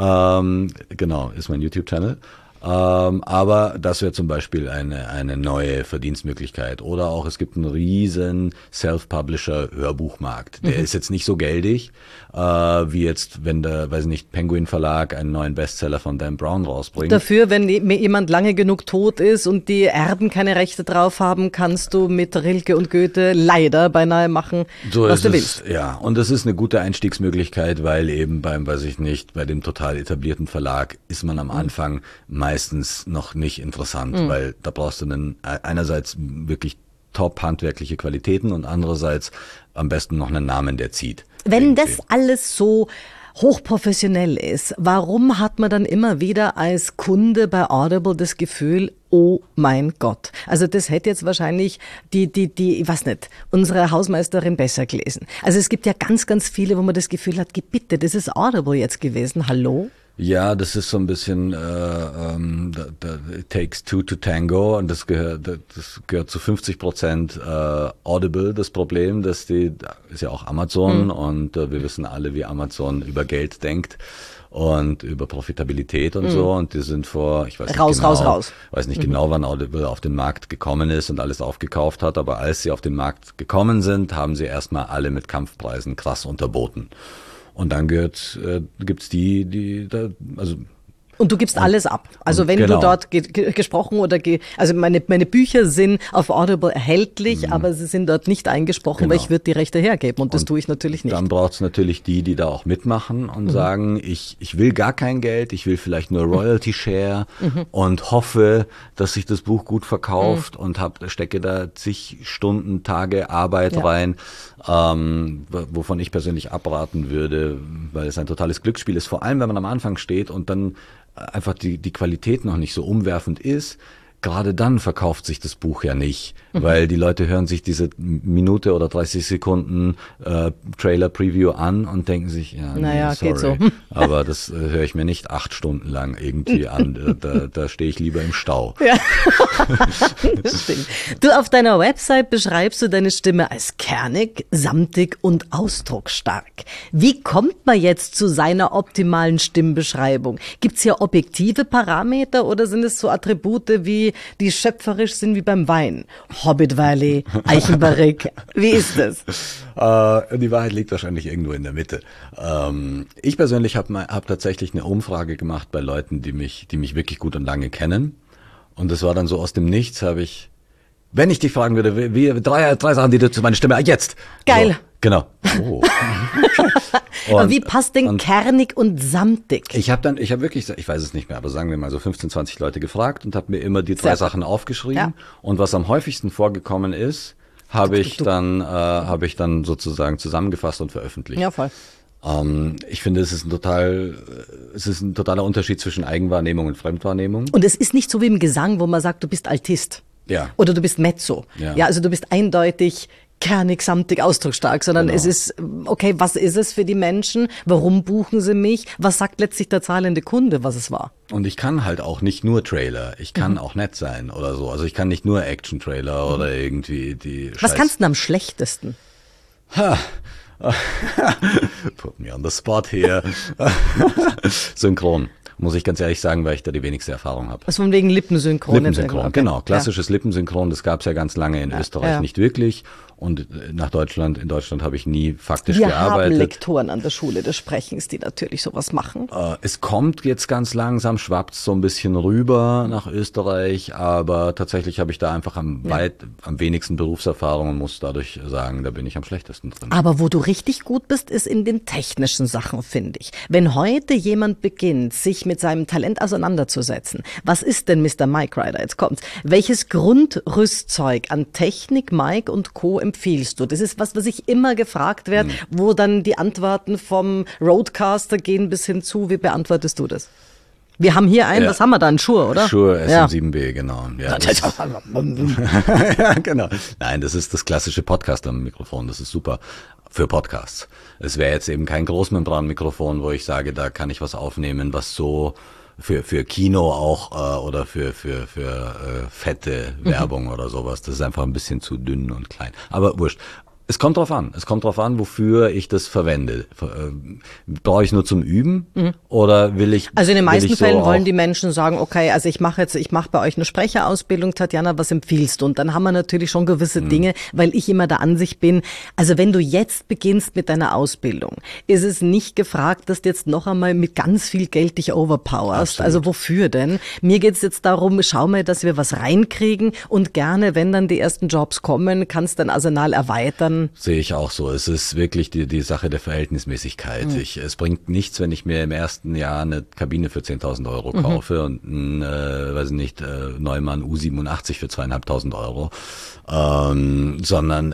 ähm, genau, ist mein YouTube-Channel. Ähm, aber das wäre zum Beispiel eine eine neue Verdienstmöglichkeit. Oder auch es gibt einen riesen Self-Publisher-Hörbuchmarkt. Der mhm. ist jetzt nicht so geldig, äh, wie jetzt, wenn der, weiß nicht, Penguin Verlag einen neuen Bestseller von Dan Brown rausbringt. Dafür, wenn jemand lange genug tot ist und die Erben keine Rechte drauf haben, kannst du mit Rilke und Goethe leider beinahe machen, so was du es, willst. Ja, und das ist eine gute Einstiegsmöglichkeit, weil eben beim, weiß ich nicht, bei dem total etablierten Verlag ist man am Anfang mhm. meistens noch nicht interessant, mhm. weil da brauchst du einen, einerseits wirklich top handwerkliche Qualitäten und andererseits am besten noch einen Namen, der zieht. Wenn irgendwie. das alles so hochprofessionell ist, warum hat man dann immer wieder als Kunde bei Audible das Gefühl, oh mein Gott. Also das hätte jetzt wahrscheinlich die, die, die, ich weiß nicht, unsere Hausmeisterin besser gelesen. Also es gibt ja ganz, ganz viele, wo man das Gefühl hat, bitte, das ist Audible jetzt gewesen. Hallo? Ja, das ist so ein bisschen, äh, ähm, da, da, it takes two to tango, und das gehört, das gehört zu fünfzig Prozent äh, Audible, das Problem, dass die, ist ja auch Amazon, mhm. und äh, wir wissen alle, wie Amazon über Geld denkt und über Profitabilität und mhm. so, und die sind vor, ich weiß nicht raus, genau, raus, raus. weiß nicht mhm. genau, wann Audible auf den Markt gekommen ist und alles aufgekauft hat, aber als sie auf den Markt gekommen sind, haben sie erstmal alle mit Kampfpreisen krass unterboten. Und dann gehört, äh, gibt's die, die da, also und du gibst und, alles ab. Also wenn genau. du dort ge- ge- gesprochen oder ge- also meine meine Bücher sind auf Audible erhältlich, mhm. aber sie sind dort nicht eingesprochen, genau. weil ich würde die Rechte hergeben, und das und tue ich natürlich nicht. Dann braucht's natürlich die, die da auch mitmachen und mhm. sagen, ich ich will gar kein Geld, ich will vielleicht nur Royalty Share mhm. und hoffe, dass sich das Buch gut verkauft mhm. und hab stecke da zig Stunden, Tage Arbeit ja. rein, ähm, wovon ich persönlich abraten würde, weil es ein totales Glücksspiel ist, vor allem wenn man am Anfang steht und dann einfach die, die Qualität noch nicht so umwerfend ist. Gerade dann verkauft sich das Buch ja nicht, mhm. weil die Leute hören sich diese Minute oder dreißig Sekunden äh, Trailer-Preview an und denken sich, ja, naja, nee, sorry, geht so. aber das äh, höre ich mir nicht acht Stunden lang irgendwie an. Da, da stehe ich lieber im Stau. Ja, das stimmt. Du, auf deiner Website beschreibst du deine Stimme als kernig, samtig und ausdrucksstark. Wie kommt man jetzt zu seiner optimalen Stimmbeschreibung? Gibt's hier objektive Parameter oder sind es so Attribute wie die schöpferisch sind wie beim Wein? Hobbit Valley, Eichenbarrick, wie ist das? Äh, die Wahrheit liegt wahrscheinlich irgendwo in der Mitte. Ähm, ich persönlich habe hab tatsächlich eine Umfrage gemacht bei Leuten, die mich, die mich wirklich gut und lange kennen. Und das war dann so aus dem Nichts, habe ich, wenn ich dich fragen würde, wie, drei, drei Sachen, die du zu meiner Stimme, ah, jetzt. Geil. So, genau. Oh. Und, aber wie passt denn und kernig und samtig? Ich habe dann, ich habe wirklich, ich weiß es nicht mehr, aber sagen wir mal so fünfzehn, zwanzig Leute gefragt und habe mir immer die drei Sehr Sachen aufgeschrieben. Ja. Und was am häufigsten vorgekommen ist, habe ich dann, äh, habe ich dann sozusagen zusammengefasst und veröffentlicht. Ja, voll. Ähm, ich finde, es ist ein total, es ist ein totaler Unterschied zwischen Eigenwahrnehmung und Fremdwahrnehmung. Und es ist nicht so wie im Gesang, wo man sagt, du bist Altist. Ja. Oder du bist Mezzo. Ja. Ja, also du bist eindeutig kernig, samtig, ausdrucksstark, sondern genau. es ist, okay, was ist es für die Menschen? Warum buchen sie mich? Was sagt letztlich der zahlende Kunde, was es war? Und ich kann halt auch nicht nur Trailer, ich kann mhm. auch nett sein oder so. Also ich kann nicht nur Action-Trailer mhm. oder irgendwie die Was Scheiß- kannst du denn am schlechtesten? Ha. Put me on the spot here. Synchron. Muss ich ganz ehrlich sagen, weil ich da die wenigste Erfahrung habe. Also von wegen Lippensynchron. Lippensynchron, okay. Genau. Klassisches ja. Lippensynchron, das gab's ja ganz lange in ja. Österreich ja. nicht wirklich. Und nach Deutschland, in Deutschland habe ich nie faktisch Wir gearbeitet. Wir haben Lektoren an der Schule des Sprechens, die natürlich sowas machen. Äh, es kommt jetzt ganz langsam, schwappt so ein bisschen rüber nach Österreich, aber tatsächlich habe ich da einfach am ja. weit, am wenigsten Berufserfahrung und muss dadurch sagen, da bin ich am schlechtesten drin. Aber wo du richtig gut bist, ist in den technischen Sachen, finde ich. Wenn heute jemand beginnt, sich mit seinem Talent auseinanderzusetzen, was ist denn Mister Mic Rider? Jetzt kommt's. Welches Grundrüstzeug an Technik, Mic und Co. empfiehlst du? Das ist was, was ich immer gefragt werde, hm. wo dann die Antworten vom Roadcaster gehen bis hin zu, wie beantwortest du das? Wir haben hier einen, ja. was haben wir da? Ein Shure, oder? Shure S M sieben B, genau. Ja, das, ja, genau. Nein, das ist das klassische Podcaster-Mikrofon, das ist super für Podcasts. Es wäre jetzt eben kein Großmembran-Mikrofon, wo ich sage, da kann ich was aufnehmen, was so für für Kino auch äh, oder für für für äh, fette Werbung mhm. oder sowas. Das ist einfach ein bisschen zu dünn und klein. Aber wurscht. Es kommt drauf an. Es kommt drauf an, wofür ich das verwende. Brauche ich nur zum Üben mhm. oder will ich? Also in den meisten so Fällen wollen die Menschen sagen, okay, also ich mache jetzt, ich mache bei euch eine Sprecherausbildung, Tatjana, was empfiehlst du? Und dann haben wir natürlich schon gewisse mhm. Dinge, weil ich immer der Ansicht bin, also wenn du jetzt beginnst mit deiner Ausbildung, ist es nicht gefragt, dass du jetzt noch einmal mit ganz viel Geld dich overpowerst. Absolut. Also wofür denn? Mir geht's jetzt darum, schau mal, dass wir was reinkriegen und gerne, wenn dann die ersten Jobs kommen, kannst dein Arsenal erweitern. Sehe ich auch so. Es ist wirklich die, die Sache der Verhältnismäßigkeit. Mhm. Ich, es bringt nichts, wenn ich mir im ersten Jahr eine Kabine für zehntausend Euro mhm. kaufe und ein, äh, weiß ich nicht, äh, Neumann U siebenundachtzig für zweieinhalbtausend Euro, ähm, sondern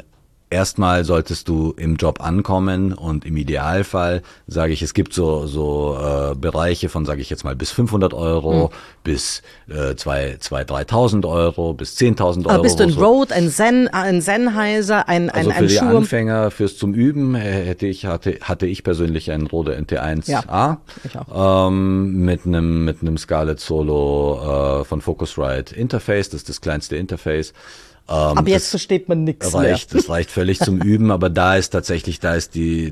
erstmal solltest du im Job ankommen und im Idealfall sage ich, es gibt so so äh, Bereiche von, sage ich jetzt mal, bis fünfhundert Euro, mhm. bis äh, zwei, zwei, dreitausend Euro, bis zehntausend Euro. Aber bist du ein so. Rode, ein Zen, ein Sennheiser, ein ein Also für ein die Schuh? Anfänger, fürs zum Üben hätte ich hatte hatte ich persönlich einen Rode N T eins A, ja, ich auch. Ähm, mit einem mit einem Scarlett Solo äh, von Focusrite Interface, das ist das kleinste Interface. Ähm, aber jetzt versteht man nichts mehr. Das reicht völlig zum Üben, aber da ist tatsächlich, da ist die,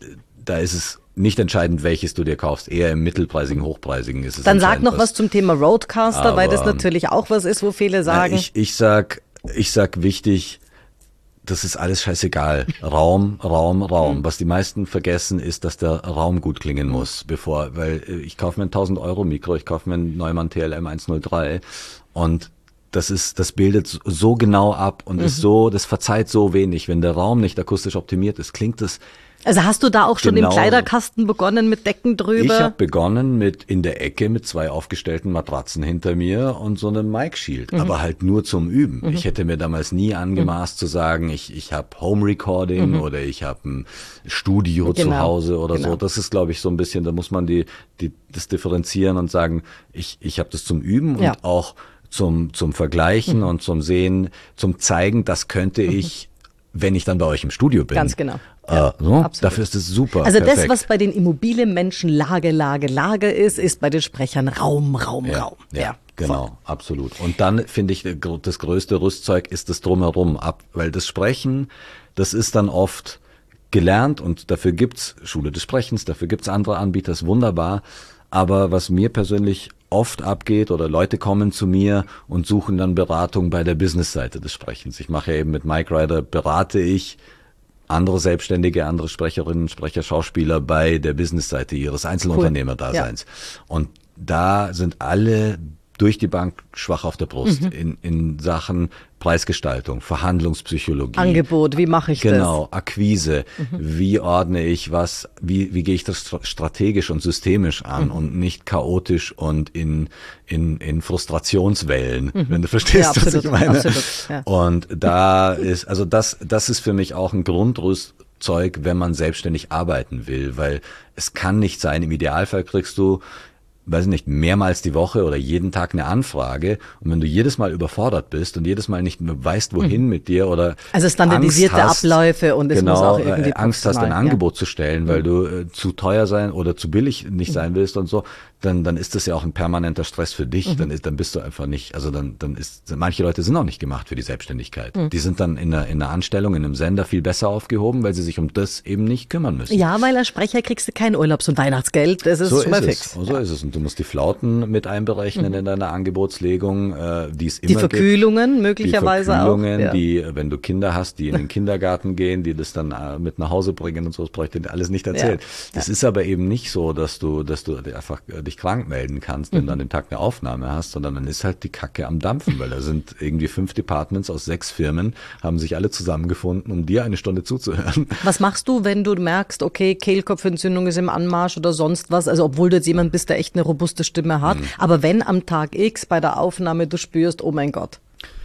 da ist es nicht entscheidend, welches du dir kaufst. Eher im mittelpreisigen, hochpreisigen ist es. Dann sag noch was zum Thema Rodecaster, weil das natürlich auch was ist, wo viele sagen. Na, ich, ich sag, ich sag wichtig, das ist alles scheißegal. Raum, Raum, Raum. Was die meisten vergessen, ist, dass der Raum gut klingen muss, bevor, weil ich kaufe mir ein tausend Euro Mikro, ich kaufe mir einen Neumann T L M hundertdrei und das ist, das bildet so genau ab und mhm. ist so, das verzeiht so wenig. Wenn der Raum nicht akustisch optimiert ist, klingt es. Also hast du da auch schon genau im Kleiderkasten begonnen mit Decken drüber? Ich habe begonnen mit in der Ecke mit zwei aufgestellten Matratzen hinter mir und so einem Mic Shield, mhm. aber halt nur zum Üben. Mhm. Ich hätte mir damals nie angemaßt mhm. zu sagen, ich ich habe Home Recording mhm. oder ich habe ein Studio genau. zu Hause oder genau. so. Das ist, glaube ich, so ein bisschen, da muss man die die das differenzieren und sagen, ich ich habe das zum Üben ja. und auch zum zum Vergleichen mhm. und zum Sehen, zum Zeigen, das könnte mhm. ich, wenn ich dann bei euch im Studio bin. Ganz genau. Äh, ja, so, dafür ist es super. Also perfekt. Das, was bei den Immobilienmenschen Lage, Lage, Lage ist, ist bei den Sprechern Raum, Raum, ja, Raum. Ja, ja genau, voll. Absolut. Und dann finde ich, das größte Rüstzeug ist das Drumherum ab, weil das Sprechen, das ist dann oft gelernt und dafür gibt's Schule des Sprechens, dafür gibt's andere Anbieter, ist wunderbar. Aber was mir persönlich oft abgeht oder Leute kommen zu mir und suchen dann Beratung bei der Businessseite des Sprechens. Ich mache ja eben mit Mic Rider, berate ich andere Selbstständige, andere Sprecherinnen, Sprecher, Schauspieler bei der Businessseite ihres Einzelunternehmerdaseins. Cool. Ja. Und da sind alle durch die Bank schwach auf der Brust mhm. in, in Sachen Preisgestaltung, Verhandlungspsychologie. Angebot, wie mache ich genau, das? Genau, Akquise, mhm. wie ordne ich was, wie, wie gehe ich das strategisch und systemisch an mhm. und nicht chaotisch und in, in, in Frustrationswellen, mhm. wenn du verstehst, ja, absolut, was ich meine. Absolut, ja. Und da ist, also das, das ist für mich auch ein Grundrüstzeug, wenn man selbstständig arbeiten will, weil es kann nicht sein, im Idealfall kriegst du weiß ich nicht, mehrmals die Woche oder jeden Tag eine Anfrage und wenn du jedes Mal überfordert bist und jedes Mal nicht mehr weißt, wohin mhm. mit dir oder also standardisierte Angst hast, Abläufe und es genau, muss auch irgendwie Angst hast, ein ja. Angebot zu stellen, weil mhm. du äh, zu teuer sein oder zu billig nicht mhm. sein willst und so, dann dann ist das ja auch ein permanenter Stress für dich, mhm. dann ist dann bist du einfach nicht, also dann dann ist manche Leute sind auch nicht gemacht für die Selbstständigkeit. Mhm. Die sind dann in einer in einer Anstellung in einem Sender viel besser aufgehoben, weil sie sich um das eben nicht kümmern müssen. Ja, weil als Sprecher kriegst du kein Urlaubs- und Weihnachtsgeld, das ist so schon mal ist fix. Es. So ja. ist es und du musst die Flauten mit einberechnen mhm. in deiner Angebotslegung, äh, die es immer Die Verkühlungen gibt. möglicherweise die Verkühlungen, auch. Ja. Die, wenn du Kinder hast, die in den Kindergarten gehen, die das dann äh, mit nach Hause bringen und so, das brauche ich dir alles nicht erzählen. Ja. Das ja. ist aber eben nicht so, dass du, dass du einfach dich krank melden kannst, wenn mhm. du an dem Tag eine Aufnahme hast, sondern dann ist halt die Kacke am Dampfen, weil da sind irgendwie fünf Departments aus sechs Firmen, haben sich alle zusammengefunden, um dir eine Stunde zuzuhören. Was machst du, wenn du merkst, okay, Kehlkopfentzündung ist im Anmarsch oder sonst was, also obwohl du jetzt jemand bist, der echt eine robuste Stimme hat, mhm. aber wenn am Tag X bei der Aufnahme du spürst, oh mein Gott.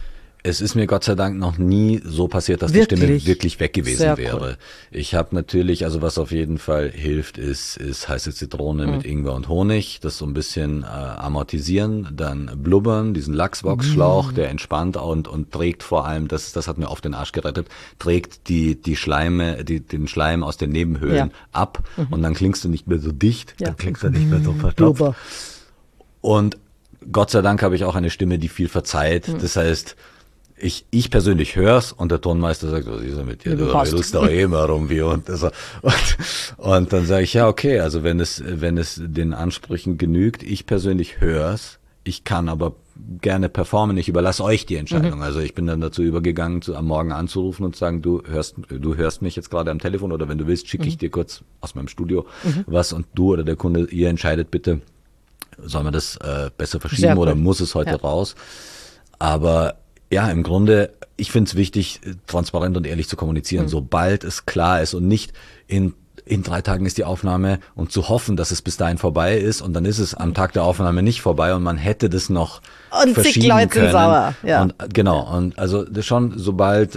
Es ist mir Gott sei Dank noch nie so passiert, dass wirklich? die Stimme wirklich weg gewesen Sehr wäre. Cool. Ich habe natürlich, also was auf jeden Fall hilft, ist, ist heiße Zitrone mhm. mit Ingwer und Honig, das so ein bisschen äh, amortisieren, dann blubbern, diesen Lachsbox-Schlauch, mhm. der entspannt und und trägt vor allem, das das hat mir oft den Arsch gerettet, trägt die die Schleime, die den Schleim aus den Nebenhöhlen ja. ab mhm. und dann klingst du nicht mehr so dicht, ja. dann klingst du nicht mehr so verstopft. Blubber. Und Gott sei Dank habe ich auch eine Stimme, die viel verzeiht. Mhm. Das heißt, ich, ich persönlich hör's und der Tonmeister sagt, was ist denn mit dir? Du redest doch eh immer rum wie und, also, und, und dann sage ich, ja, okay, also wenn es, wenn es den Ansprüchen genügt, ich persönlich hör's, ich kann aber gerne performen, ich überlasse euch die Entscheidung. Mhm. Also ich bin dann dazu übergegangen, zu, am Morgen anzurufen und zu sagen, du hörst, du hörst mich jetzt gerade am Telefon oder wenn du willst, schicke ich mhm. dir kurz aus meinem Studio mhm. was und du oder der Kunde, ihr entscheidet bitte, soll man das äh, besser verschieben oder muss es heute ja. raus? Aber ja, im Grunde, ich finde es wichtig, transparent und ehrlich zu kommunizieren, mhm. sobald es klar ist und nicht in in drei Tagen ist die Aufnahme und zu hoffen, dass es bis dahin vorbei ist und dann ist es am Tag der Aufnahme nicht vorbei und man hätte das noch und verschieben Leute können. Sind sauer. Ja. Und genau, und also das schon, sobald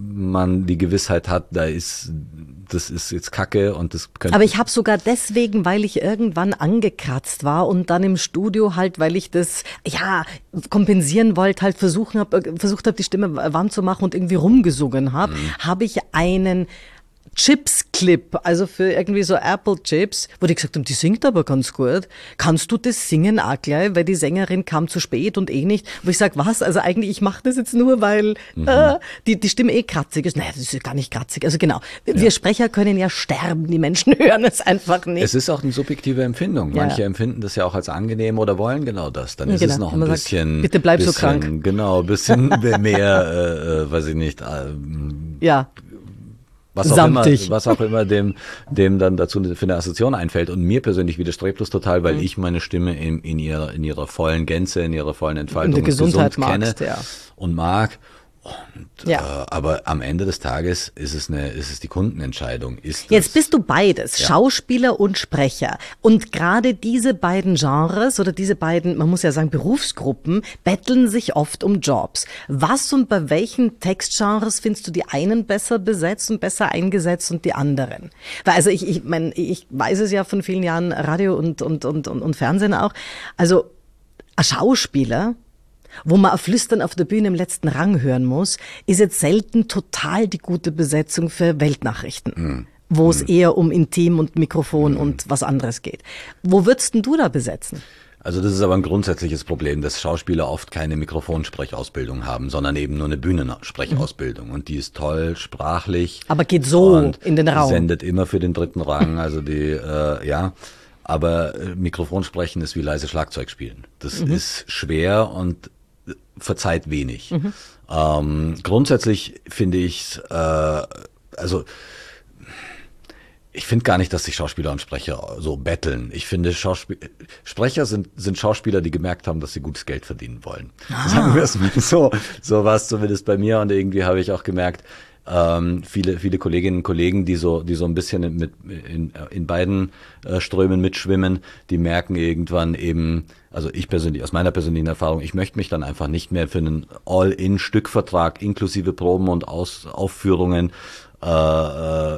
man die Gewissheit hat, da ist, das ist jetzt Kacke und das könnte. Aber ich habe sogar deswegen, weil ich irgendwann angekratzt war und dann im Studio halt, weil ich das ja kompensieren wollte, halt versuchen hab, versucht habe, die Stimme warm zu machen und irgendwie rumgesungen habe, mhm. habe ich einen Chips-Clip, also für irgendwie so Apple-Chips, wo die gesagt haben, die singt aber ganz gut. Kannst du das singen auch gleich? Weil die Sängerin kam zu spät und eh nicht. Wo ich sage, was? Also eigentlich, ich mache das jetzt nur, weil mhm. äh, die, die Stimme eh kratzig ist. Nein, das ist gar nicht kratzig. Also genau, ja. wir Sprecher können ja sterben, die Menschen hören es einfach nicht. Es ist auch eine subjektive Empfindung. Manche ja. empfinden das ja auch als angenehm oder wollen genau das. Dann ist genau. es noch ein Man bisschen... Sagt, bitte bleib bisschen, so krank. Genau, ein bisschen mehr, äh, weiß ich nicht... Äh, ja. Was auch, immer, was auch immer dem, dem dann dazu für eine Assoziation einfällt. Und mir persönlich widerstrebt das total, weil mhm. ich meine Stimme in, in, ihrer, in ihrer vollen Gänze, in ihrer vollen Entfaltung und Gesundheit gesund magst, kenne ja. und mag. Und, ja. äh, aber am Ende des Tages ist es eine, ist es die Kundenentscheidung. Ist Jetzt das, bist du beides, ja. Schauspieler und Sprecher. Und gerade diese beiden Genres oder diese beiden, man muss ja sagen, Berufsgruppen betteln sich oft um Jobs. Was und bei welchen Textgenres findest du die einen besser besetzt und besser eingesetzt und die anderen? Weil also ich, ich meine, ich weiß es ja von vielen Jahren Radio und, und, und, und, und Fernsehen auch. Also ein Schauspieler, wo man auf Flüstern auf der Bühne im letzten Rang hören muss, ist jetzt selten total die gute Besetzung für Weltnachrichten, mm. wo mm. es eher um Intim und Mikrofon mm. und was anderes geht. Wo würdest denn du da besetzen? Also das ist aber ein grundsätzliches Problem, dass Schauspieler oft keine Mikrofonsprechausbildung haben, sondern eben nur eine Bühnensprechausbildung. Mhm. Und die ist toll, sprachlich. Aber geht so in den Raum. Sendet immer für den dritten Rang, also die, äh, ja. Aber äh, Mikrofonsprechen ist wie leise Schlagzeug spielen. Das mhm. ist schwer und verzeiht wenig. Mhm. Ähm, grundsätzlich finde ich, äh, also ich finde gar nicht, dass sich Schauspieler und Sprecher so betteln. Ich finde, Schauspiel Sprecher sind, sind Schauspieler, die gemerkt haben, dass sie gutes Geld verdienen wollen. Ah. Sagen wir es mal so. So war es zumindest bei mir und irgendwie habe ich auch gemerkt, ähm, viele, viele Kolleginnen und Kollegen, die so, die so ein bisschen in, mit, in, in beiden äh, Strömen mitschwimmen, die merken irgendwann eben, also ich persönlich, aus meiner persönlichen Erfahrung, ich möchte mich dann einfach nicht mehr für einen All-in-Stückvertrag inklusive Proben und Aus Aufführungen äh, äh,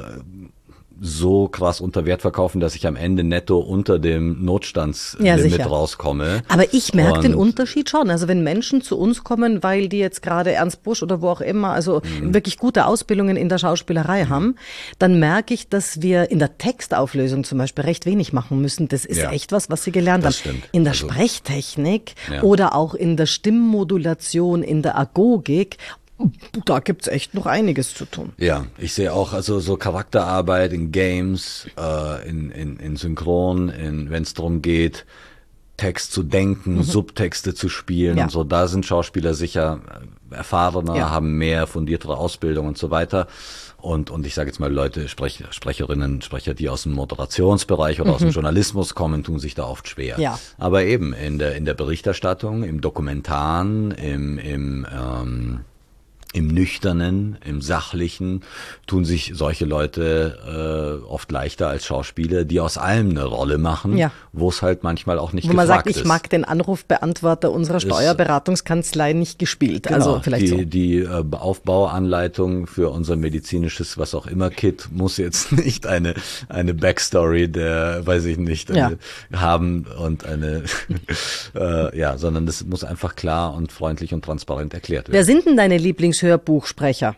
so krass unter Wert verkaufen, dass ich am Ende netto unter dem Notstandslimit ja, rauskomme. Aber ich merke den Unterschied schon. Also wenn Menschen zu uns kommen, weil die jetzt gerade Ernst Busch oder wo auch immer, also mhm. wirklich gute Ausbildungen in der Schauspielerei mhm. haben, dann merke ich, dass wir in der Textauflösung zum Beispiel recht wenig machen müssen. Das ist ja. echt was, was sie gelernt das haben. Stimmt. In der also, Sprechtechnik ja. oder auch in der Stimmmodulation, in der Agogik, da gibt's echt noch einiges zu tun. Ja, ich sehe auch also so Charakterarbeit in Games, äh, in, in, in Synchron, in, wenn es darum geht, Text zu denken, mhm. Subtexte zu spielen ja. und so. Da sind Schauspieler sicher erfahrener, ja. haben mehr fundiertere Ausbildung und so weiter. Und, und ich sage jetzt mal, Leute, Sprech, Sprecherinnen, Sprecher, die aus dem Moderationsbereich oder mhm. aus dem Journalismus kommen, tun sich da oft schwer. Ja. Aber eben in der, in der Berichterstattung, im Dokumentaren, im, im ähm, Im Nüchternen, im Sachlichen tun sich solche Leute äh, oft leichter als Schauspieler, die aus allem eine Rolle machen, ja. wo es halt manchmal auch nicht wo man gefragt sagt, ich ist. mag den Anrufbeantworter unserer Steuerberatungskanzlei nicht gespielt. Genau, also vielleicht die, so. die äh, Aufbauanleitung für unser medizinisches, was auch immer, Kit muss jetzt nicht eine eine Backstory der, weiß ich nicht, eine, ja. haben und eine, äh, ja, sondern das muss einfach klar und freundlich und transparent erklärt werden. Wer sind denn deine Lieblings Hörbuchsprecher?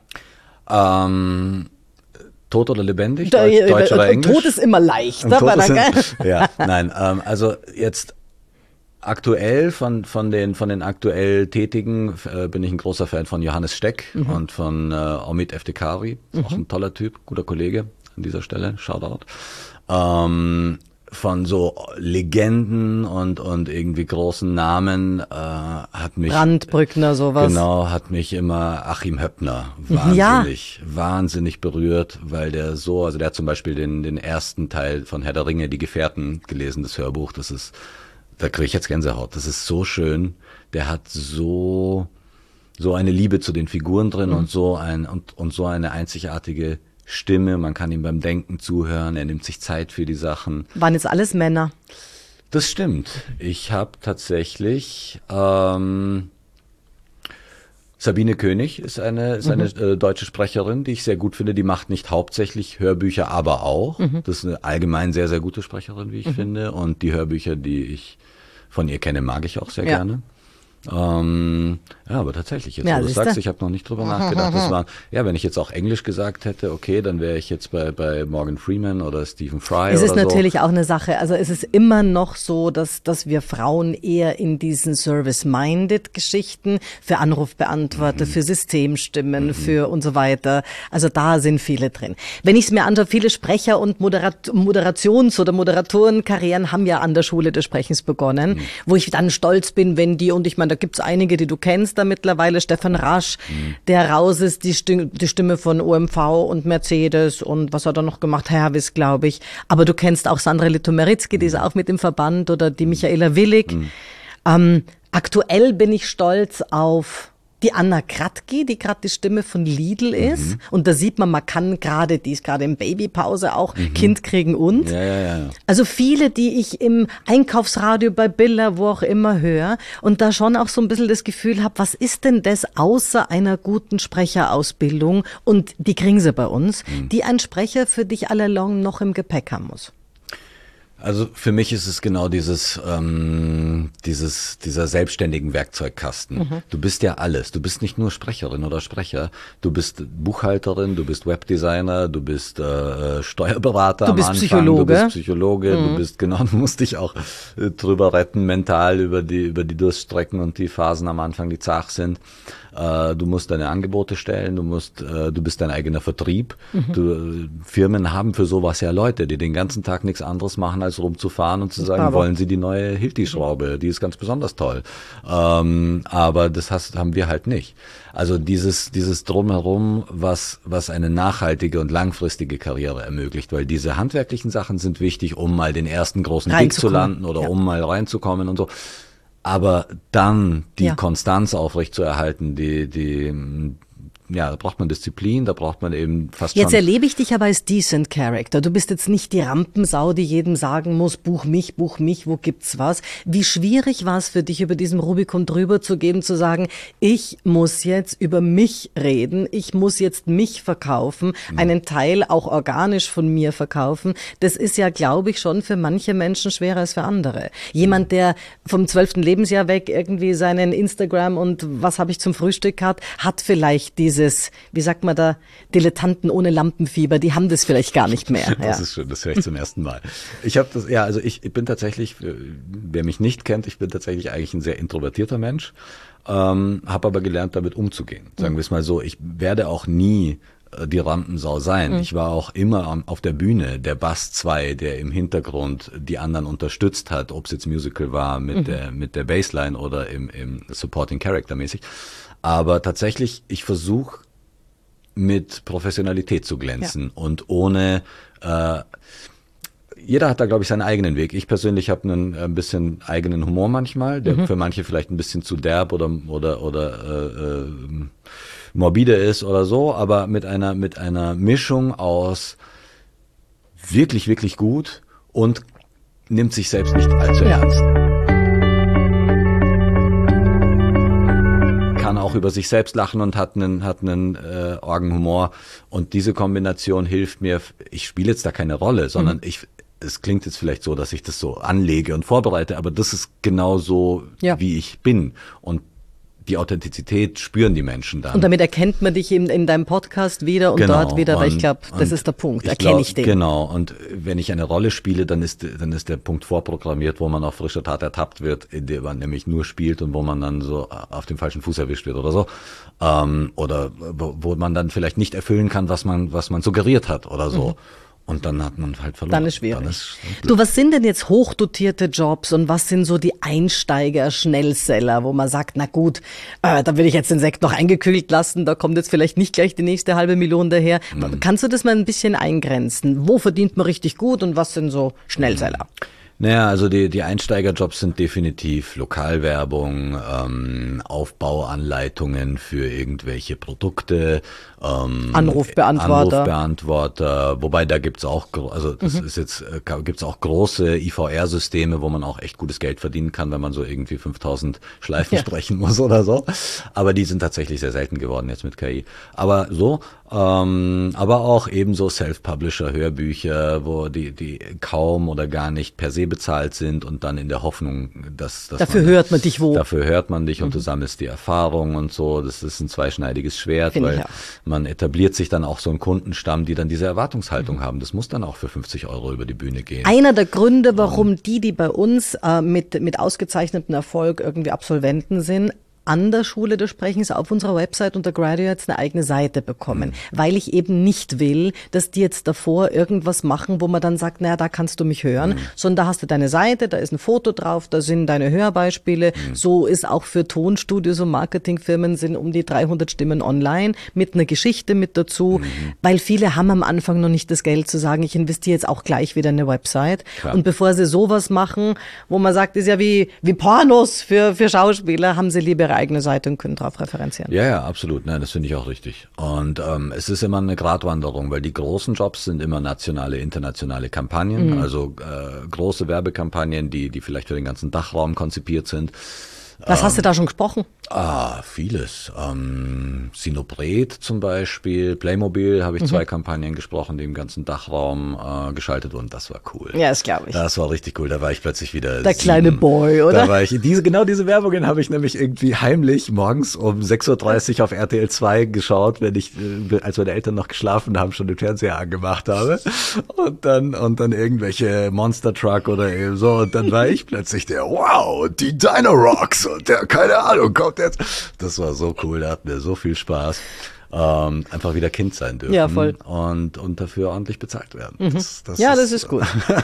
Ähm, tot oder lebendig? Da, Deutsch, Deutsch oder Englisch? Tot ist immer leichter. Tot ist, ja, nein, ähm, also jetzt aktuell von von den von den aktuell Tätigen äh, bin ich ein großer Fan von Johannes Steck mhm. und von äh, Omid Eftekari, mhm. auch ein toller Typ, guter Kollege an dieser Stelle, Shoutout. Ähm, von so Legenden und und irgendwie großen Namen äh, hat mich Brandbrückner sowas. Genau, hat mich immer Achim Höppner wahnsinnig ja. wahnsinnig berührt, weil der so, also der hat zum Beispiel den den ersten Teil von Herr der Ringe, die Gefährten gelesen, das Hörbuch, das ist, da kriege ich jetzt Gänsehaut, das ist so schön, der hat so so eine Liebe zu den Figuren drin mhm. und so ein und und so eine einzigartige Stimme, man kann ihm beim Denken zuhören, er nimmt sich Zeit für die Sachen. Waren jetzt alles Männer? Das stimmt. Ich habe tatsächlich ähm, Sabine König ist eine, ist eine mhm. äh, deutsche Sprecherin, die ich sehr gut finde. Die macht nicht hauptsächlich Hörbücher, aber auch. Mhm. Das ist eine allgemein sehr, sehr gute Sprecherin, wie ich mhm. finde. Und die Hörbücher, die ich von ihr kenne, mag ich auch sehr ja. gerne. Ähm, ja, aber tatsächlich, jetzt ja, wo du sagst, ich habe noch nicht drüber nachgedacht. Das war, ja, wenn ich jetzt auch Englisch gesagt hätte, okay, dann wäre ich jetzt bei, bei Morgan Freeman oder Stephen Fry es oder so. Es ist natürlich auch eine Sache, also es ist immer noch so, dass, dass wir Frauen eher in diesen Service-Minded-Geschichten für Anrufbeantworter, mhm. für Systemstimmen, mhm. für und so weiter, also da sind viele drin. Wenn ich es mir anschaue, viele Sprecher und Moderat- Moderations- oder Moderatorenkarrieren haben ja an der Schule des Sprechens begonnen, mhm. wo ich dann stolz bin, wenn die, und ich meine, da gibt's einige, die du kennst da mittlerweile, Stefan Rasch, mhm. der raus ist, die Stimme, die Stimme von O M V und Mercedes und was hat er noch gemacht, Herwis, glaube ich. Aber du kennst auch Sandra Litomeritzky, die ist auch mit im Verband, oder die Michaela Willig. Mhm. Ähm, aktuell bin ich stolz auf die Anna Kratky, die gerade die Stimme von Lidl ist. Mhm. Und da sieht man, man kann gerade, die ist gerade in Babypause auch, mhm. Kind kriegen und. Ja, ja, ja. Also viele, die ich im Einkaufsradio bei Billa, wo auch immer höre und da schon auch so ein bisschen das Gefühl habe, was ist denn das außer einer guten Sprecherausbildung, und die kriegen sie bei uns, mhm. die ein Sprecher für dich all along noch im Gepäck haben muss? Also für mich ist es genau dieses, ähm, dieses, dieser selbstständigen Werkzeugkasten. Mhm. Du bist ja alles. Du bist nicht nur Sprecherin oder Sprecher. Du bist Buchhalterin, du bist Webdesigner, du bist äh, Steuerberater du bist am Anfang, Psychologe. du bist Psychologe, mhm. du bist genau, du musst dich auch äh, drüber retten mental über die über die Durststrecken und die Phasen am Anfang, die zart sind. Äh, du musst deine Angebote stellen, du musst, äh, du bist dein eigener Vertrieb. Mhm. Du, äh, Firmen haben für sowas ja Leute, die den ganzen Tag nichts anderes machen, als rumzufahren und zu sagen, aber wollen Sie die neue Hilti-Schraube, die ist ganz besonders toll. Ähm, aber das hast, haben wir halt nicht. Also dieses, dieses Drumherum, was, was eine nachhaltige und langfristige Karriere ermöglicht, weil diese handwerklichen Sachen sind wichtig, um mal den ersten großen Gig zu landen oder ja. um mal reinzukommen und so. Aber dann die ja. Konstanz aufrechtzuerhalten, die, die, ja, da braucht man Disziplin, da braucht man eben fast Jetzt schon... Jetzt erlebe ich dich aber als Decent Character. Du bist jetzt nicht die Rampensau, die jedem sagen muss, buch mich, buch mich, wo gibt's was? Wie schwierig war es für dich, über diesen Rubikon drüber zu gehen, zu sagen, ich muss jetzt über mich reden, ich muss jetzt mich verkaufen, mhm. einen Teil auch organisch von mir verkaufen. Das ist ja, glaube ich, schon für manche Menschen schwerer als für andere. Jemand, der vom zwölften Lebensjahr weg irgendwie seinen Instagram und was habe ich zum Frühstück hat, hat vielleicht diese Dieses, wie sagt man da, Dilettanten ohne Lampenfieber, die haben das vielleicht gar nicht mehr. Das ja. ist schön, das höre ich zum ersten Mal. Ich habe das, ja, also ich, ich bin tatsächlich, wer mich nicht kennt, ich bin tatsächlich eigentlich ein sehr introvertierter Mensch, ähm, habe aber gelernt, damit umzugehen. Sagen wir es mal so, ich werde auch nie äh, die Rampensau sein. Mhm. Ich war auch immer am, auf der Bühne, der Bass zwei, der im Hintergrund die anderen unterstützt hat, ob es jetzt Musical war mit mhm. der mit der Bassline oder im, im Supporting Character mäßig. Aber tatsächlich, ich versuche mit Professionalität zu glänzen ja. und ohne, äh, jeder hat da, glaube ich, seinen eigenen Weg. Ich persönlich habe einen ein bisschen eigenen Humor manchmal, der mhm. für manche vielleicht ein bisschen zu derb oder oder oder äh, äh, morbide ist oder so, aber mit einer mit einer Mischung aus wirklich, wirklich gut und nimmt sich selbst nicht allzu ja. ernst. Kann auch über sich selbst lachen und hat einen hat einen äh, Orgenhumor, und diese Kombination hilft mir. Ich spiele jetzt da keine Rolle, sondern mhm. ich es klingt jetzt vielleicht so, dass ich das so anlege und vorbereite, aber das ist genau so, ja. wie ich bin, und die Authentizität spüren die Menschen dann. Und damit erkennt man dich in, in deinem Podcast wieder und genau. dort wieder, weil ich glaube, das ist der Punkt, ich erkenne ich den. Genau, und wenn ich eine Rolle spiele, dann ist dann ist der Punkt vorprogrammiert, wo man auf frischer Tat ertappt wird, in dem man nämlich nur spielt und wo man dann so auf dem falschen Fuß erwischt wird oder so. Ähm, oder wo, wo man dann vielleicht nicht erfüllen kann, was man was man suggeriert hat oder so. Mhm. Und dann hat man halt verloren. Dann ist schwierig. Dann ist du, was sind denn jetzt hochdotierte Jobs und was sind so die Einsteiger-Schnellseller, wo man sagt, na gut, äh, da will ich jetzt den Sekt noch eingekühlt lassen, da kommt jetzt vielleicht nicht gleich die nächste halbe Million daher. Mhm. Kannst du das mal ein bisschen eingrenzen? Wo verdient man richtig gut und was sind so Schnellseller? Naja, also die, die Einsteigerjobs sind definitiv Lokalwerbung, ähm, Aufbauanleitungen für irgendwelche Produkte, ähm, Anrufbeantworter. Anrufbeantworter, wobei da gibt's auch, also das mhm. ist jetzt, äh, gibt's auch große I V R-Systeme, wo man auch echt gutes Geld verdienen kann, wenn man so irgendwie fünftausend Schleifen ja. sprechen muss oder so. Aber die sind tatsächlich sehr selten geworden jetzt mit K I. Aber so, ähm, aber auch ebenso Self-Publisher, Hörbücher, wo die, die kaum oder gar nicht per se bezahlt sind und dann in der Hoffnung, dass, dass dafür man, hört man dich wo. Dafür hört man dich und mhm. du sammelst die Erfahrung und so. Das ist ein zweischneidiges Schwert, Find weil man etabliert sich dann auch so einen Kundenstamm, die dann diese Erwartungshaltung mhm. haben. Das muss dann auch für fünfzig Euro über die Bühne gehen. Einer der Gründe, warum um, die, die bei uns äh, mit, mit ausgezeichnetem Erfolg irgendwie Absolventen sind, an der Schule des Sprechens auf unserer Website unter Graduates eine eigene Seite bekommen, mhm. weil ich eben nicht will, dass die jetzt davor irgendwas machen, wo man dann sagt, naja, da kannst du mich hören, mhm. sondern da hast du deine Seite, da ist ein Foto drauf, da sind deine Hörbeispiele, mhm. so ist auch für Tonstudios und Marketingfirmen sind um die dreihundert Stimmen online mit einer Geschichte mit dazu, mhm. weil viele haben am Anfang noch nicht das Geld zu sagen, ich investiere jetzt auch gleich wieder in eine Website. Klar. Und bevor sie sowas machen, wo man sagt, ist ja wie, wie Pornos für, für Schauspieler, haben sie lieber eigene Seite und können darauf referenzieren. Ja, ja, absolut. Nein, das finde ich auch richtig. Und ähm, es ist immer eine Gratwanderung, weil die großen Jobs sind immer nationale, internationale Kampagnen, mhm. also äh, große Werbekampagnen, die, die vielleicht für den ganzen Dachraum konzipiert sind. Was ähm, hast du da schon gesprochen? Ah, vieles. Ähm, Sinopret zum Beispiel, Playmobil habe ich mhm. zwei Kampagnen gesprochen, die im ganzen Dachraum äh, geschaltet wurden. Das war cool. Ja, das glaube ich. Das war richtig cool. Da war ich plötzlich wieder der sieben. Kleine Boy, oder? Da war ich. Diese, genau diese Werbungen habe ich nämlich irgendwie heimlich morgens um sechs Uhr dreißig auf R T L zwei geschaut, wenn ich, als meine Eltern noch geschlafen haben, schon den Fernseher angemacht habe. Und dann und dann irgendwelche Monster Truck oder eben so. Und dann war ich plötzlich der, wow, die Dino Rocks und der, keine Ahnung, kommt jetzt. Das war so cool, da hatten wir so viel Spaß. Ähm, einfach wieder Kind sein dürfen. Ja, voll. Und, und dafür ordentlich bezahlt werden. Mhm. Das, das ja, ist, das ist gut.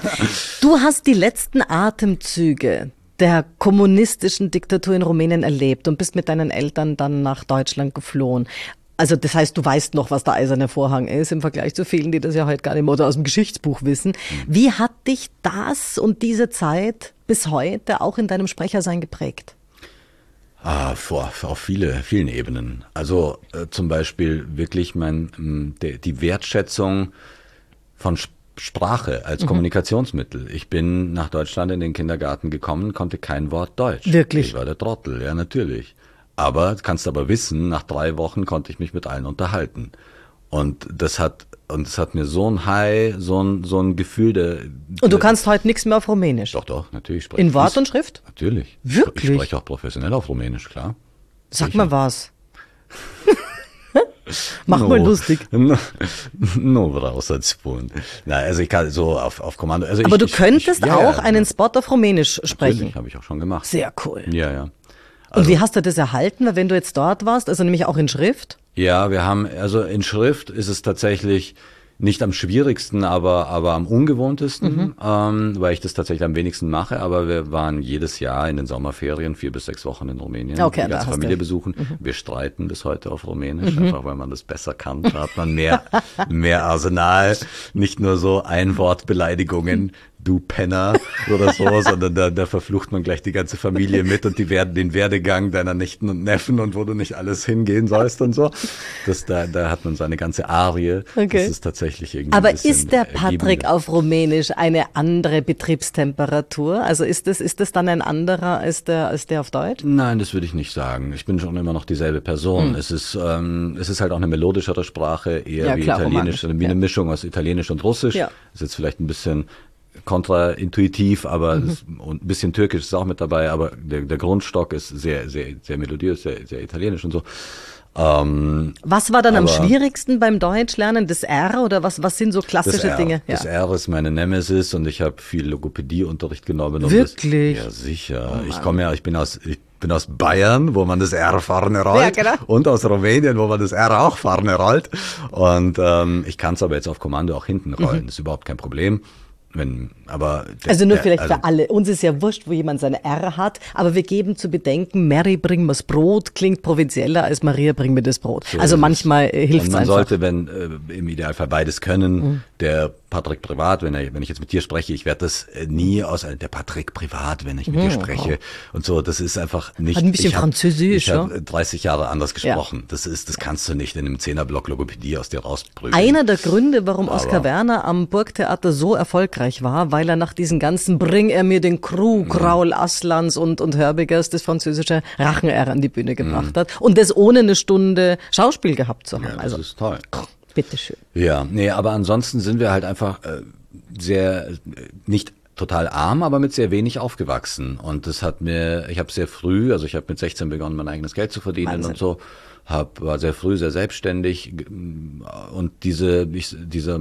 Du hast die letzten Atemzüge der kommunistischen Diktatur in Rumänien erlebt und bist mit deinen Eltern dann nach Deutschland geflohen. Also das heißt, du weißt noch, was der Eiserne Vorhang ist, im Vergleich zu vielen, die das ja heute gar nicht mehr oder aus dem Geschichtsbuch wissen. Wie hat dich das und diese Zeit bis heute auch in deinem Sprechersein geprägt? Ah, vor, auf viele, vielen Ebenen. Also äh, zum Beispiel wirklich mein, mh, de, die Wertschätzung von Sp- Sprache als mhm. Kommunikationsmittel. Ich bin nach Deutschland in den Kindergarten gekommen, konnte kein Wort Deutsch. Wirklich? Ich war der Trottel, ja natürlich. Aber, kannst aber wissen, nach drei Wochen konnte ich mich mit allen unterhalten. Und das hat, und das hat mir so ein High, so ein, so ein Gefühl der... Und du kannst heute nichts mehr auf Rumänisch? Doch, doch, natürlich. Spreche in Wort und Schrift? Natürlich. Wirklich? Ich spreche auch professionell auf Rumänisch, klar. Sag Sicher. Mal was. Mach no, mal lustig. No, no vreau să-ți spun. Na, also ich kann so auf, auf Kommando. Also aber ich, du könntest ich, ich, auch ja, einen Spot auf Rumänisch sprechen? Natürlich, habe ich auch schon gemacht. Sehr cool. Ja, ja. Also, und wie hast du das erhalten, wenn du jetzt dort warst? Also nämlich auch in Schrift? Ja, wir haben, also in Schrift ist es tatsächlich nicht am schwierigsten, aber aber am ungewohntesten, mhm. ähm, weil ich das tatsächlich am wenigsten mache. Aber wir waren jedes Jahr in den Sommerferien vier bis sechs Wochen in Rumänien, okay, die ganze Familie besuchen. Mhm. Wir streiten bis heute auf Rumänisch, mhm. einfach weil man das besser kann. Da hat man mehr mehr Arsenal, nicht nur so Einwortbeleidigungen. Du Penner oder so, sondern da, da verflucht man gleich die ganze Familie mit und die werden den Werdegang deiner Nichten und Neffen und wo du nicht alles hingehen sollst und so. Das, da, da hat man so eine ganze Arie. Okay. Das ist tatsächlich irgendwie Aber ein bisschen ist der Patrick auf Rumänisch eine andere Betriebstemperatur? Also ist das, ist das dann ein anderer als der, als der auf Deutsch? Nein, das würde ich nicht sagen. Ich bin schon immer noch dieselbe Person. Mhm. Es ist, ähm, es ist halt auch eine melodischere Sprache, eher ja, wie klar, Italienisch, wie ja. eine Mischung aus Italienisch und Russisch. Ja. Ist jetzt vielleicht ein bisschen kontraintuitiv, aber mhm. es, und ein bisschen Türkisch ist auch mit dabei, aber der, der Grundstock ist sehr, sehr, sehr melodiös, sehr, sehr italienisch und so. Ähm, was war dann am schwierigsten beim Deutschlernen? Das R oder was, was sind so klassische das R, Dinge? Ja. Das R ist meine Nemesis und ich habe viel Logopädieunterricht genommen. Wirklich? Das, ja, sicher. Oh, ich komme ja, ich bin aus, ich bin aus Bayern, wo man das R vorne rollt. Ja, genau. Und aus Rumänien, wo man das R auch vorne rollt. Und ähm, ich kann es aber jetzt auf Kommando auch hinten rollen. Mhm. Das ist überhaupt kein Problem. Wenn, aber der, also nur der, vielleicht also für alle. Uns ist ja wurscht, wo jemand seine R hat, aber wir geben zu bedenken, Mary, bring mir's Brot, klingt provinzieller als Maria, bring mir das Brot. So also manchmal äh, hilft es man einfach. sollte, wenn äh, im Idealfall beides können, mhm. der Patrick privat, wenn, er, wenn ich jetzt mit dir spreche, ich werde das äh, nie aus, äh, der Patrick privat, wenn ich mit mhm. dir spreche und so, das ist einfach nicht. Hat ein bisschen ich hab, Französisch, Ich ja? habe dreißig Jahre anders gesprochen. Ja. Das ist, das kannst du nicht in einem Zehnerblock Logopädie aus dir rausprügeln. Einer der Gründe, warum Aber Oskar Werner am Burgtheater so erfolgreich war, weil er nach diesen ganzen Bring er mir den Krug, Raul Aslans und, und Herbigers das französische Rachen-R an die Bühne gebracht mm. hat. Und das ohne eine Stunde Schauspiel gehabt zu haben. Ja, das also, ist toll. Bitteschön. Ja, nee, aber ansonsten sind wir halt einfach äh, sehr, äh, nicht total arm, aber mit sehr wenig aufgewachsen. Und das hat mir, ich habe sehr früh, also ich habe mit sechzehn begonnen, mein eigenes Geld zu verdienen Wahnsinn. Und so, hab, war sehr früh sehr selbstständig und diese, ich, diese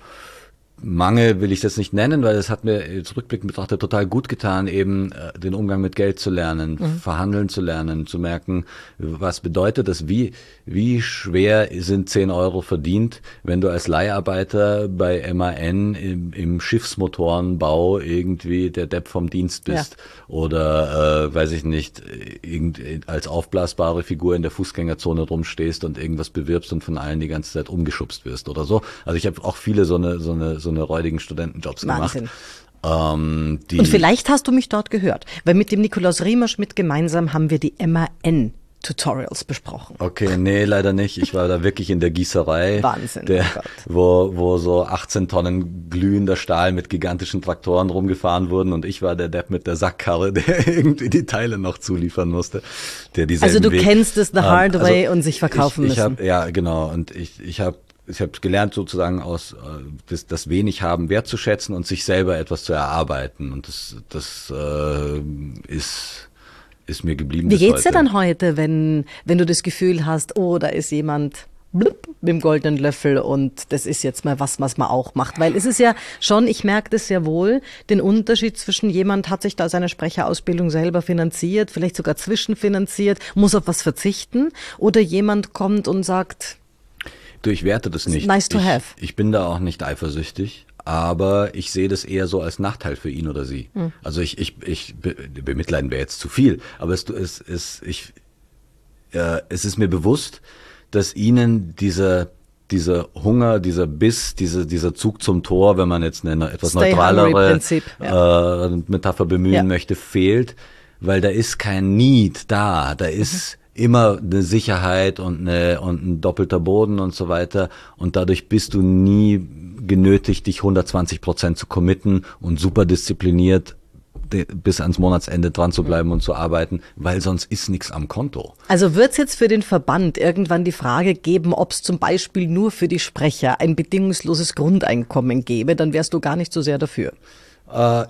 Mangel will ich das nicht nennen, weil es hat mir zurückblickend betrachtet total gut getan, eben äh, den Umgang mit Geld zu lernen, mhm. verhandeln zu lernen, zu merken, was bedeutet das, wie wie schwer sind zehn Euro verdient, wenn du als Leiharbeiter bei M A N im, im Schiffsmotorenbau irgendwie der Depp vom Dienst bist ja. oder, äh, weiß ich nicht, irgend, als aufblasbare Figur in der Fußgängerzone rumstehst und irgendwas bewirbst und von allen die ganze Zeit umgeschubst wirst oder so. Also ich habe auch viele so eine so eine so eine räudigen Studentenjobs Wahnsinn. gemacht. Ähm, die und vielleicht hast du mich dort gehört, weil mit dem Nikolaus Riemerschmidt gemeinsam haben wir die M A N Tutorials besprochen. Okay, nee, leider nicht. Ich war da wirklich in der Gießerei. Wahnsinn, der, oh Gott. wo, wo so achtzehn Tonnen glühender Stahl mit gigantischen Traktoren rumgefahren wurden und ich war der Depp mit der Sackkarre, der irgendwie die Teile noch zuliefern musste. Der also du Weg, kennst es the hard ähm, way also und sich verkaufen ich, ich müssen. Hab, ja, genau. Und ich, ich habe ich habe gelernt, sozusagen aus das, das wenig haben wertzuschätzen und sich selber etwas zu erarbeiten. Und das, das äh, ist ist mir geblieben. Wie geht's heute. dir dann heute, wenn wenn du das Gefühl hast, oh, da ist jemand blub, mit dem goldenen Löffel und das ist jetzt mal was, was man auch macht. Weil es ist ja schon, ich merke das sehr wohl, den Unterschied zwischen jemand hat sich da seine Sprecherausbildung selber finanziert, vielleicht sogar zwischenfinanziert, muss auf was verzichten oder jemand kommt und sagt, du, ich werte das nicht. Nice to ich, have. Ich bin da auch nicht eifersüchtig, aber ich sehe das eher so als Nachteil für ihn oder sie. Hm. Also ich, ich, ich bemitleiden wäre jetzt zu viel, aber es, es, es, ich, äh, es ist mir bewusst, dass ihnen dieser dieser Hunger, dieser Biss, diese, dieser Zug zum Tor, wenn man jetzt eine etwas Stay neutralere ja. äh, Metapher bemühen ja. möchte, fehlt, weil da ist kein Need da, da ist mhm. immer eine Sicherheit und, eine, und ein doppelter Boden und so weiter und dadurch bist du nie genötigt, dich hundertzwanzig Prozent zu committen und super diszipliniert bis ans Monatsende dran zu bleiben und zu arbeiten, weil sonst ist nichts am Konto. Also wird es jetzt für den Verband irgendwann die Frage geben, ob es zum Beispiel nur für die Sprecher ein bedingungsloses Grundeinkommen gäbe, dann wärst du gar nicht so sehr dafür. Äh,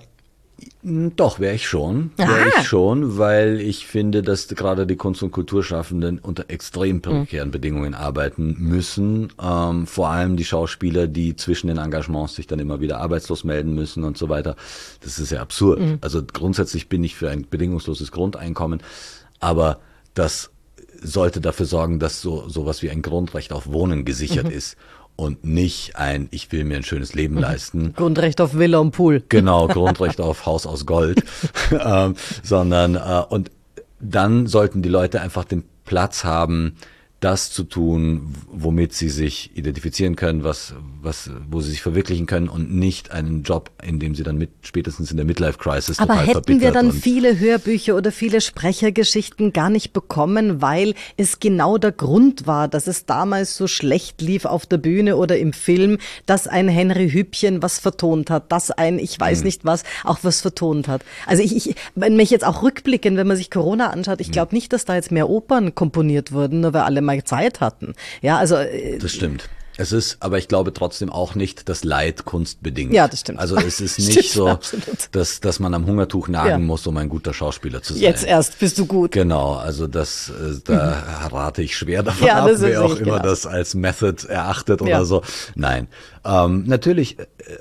Doch, wäre ich schon, wäre ich schon, weil ich finde, dass gerade die Kunst- und Kulturschaffenden unter extrem prekären mhm. Bedingungen arbeiten müssen. Ähm, vor allem die Schauspieler, die zwischen den Engagements sich dann immer wieder arbeitslos melden müssen und so weiter. Das ist ja absurd. Mhm. Also grundsätzlich bin ich für ein bedingungsloses Grundeinkommen, aber das sollte dafür sorgen, dass so sowas wie ein Grundrecht auf Wohnen gesichert mhm. ist. Und nicht ein, ich will mir ein schönes Leben leisten. Grundrecht auf Villa und Pool. Genau, Grundrecht auf Haus aus Gold. ähm, sondern, äh, und dann sollten die Leute einfach den Platz haben, das zu tun, womit sie sich identifizieren können, was, was, wo sie sich verwirklichen können und nicht einen Job, in dem sie dann mit, spätestens in der Midlife-Crisis total verbittert. Aber hätten wir dann viele Hörbücher oder viele Sprechergeschichten gar nicht bekommen, weil es genau der Grund war, dass es damals so schlecht lief auf der Bühne oder im Film, dass ein Henry Hübchen was vertont hat, dass ein, ich weiß hm. nicht was, auch was vertont hat. Also ich, ich, wenn mich jetzt auch rückblickend, wenn man sich Corona anschaut, ich glaube nicht, dass da jetzt mehr Opern komponiert wurden, nur weil alle mal Zeit hatten. Ja, also das stimmt. Es ist, aber ich glaube trotzdem auch nicht, dass Leid Kunst bedingt. Ja, das stimmt. Also es ist nicht so, dass, dass man am Hungertuch nagen ja. muss, um ein guter Schauspieler zu sein. Jetzt erst bist du gut. Genau, also das, da mhm. rate ich schwer davon ja, ab, wer auch immer genau. das als Method erachtet ja. oder so. Nein, ähm, natürlich,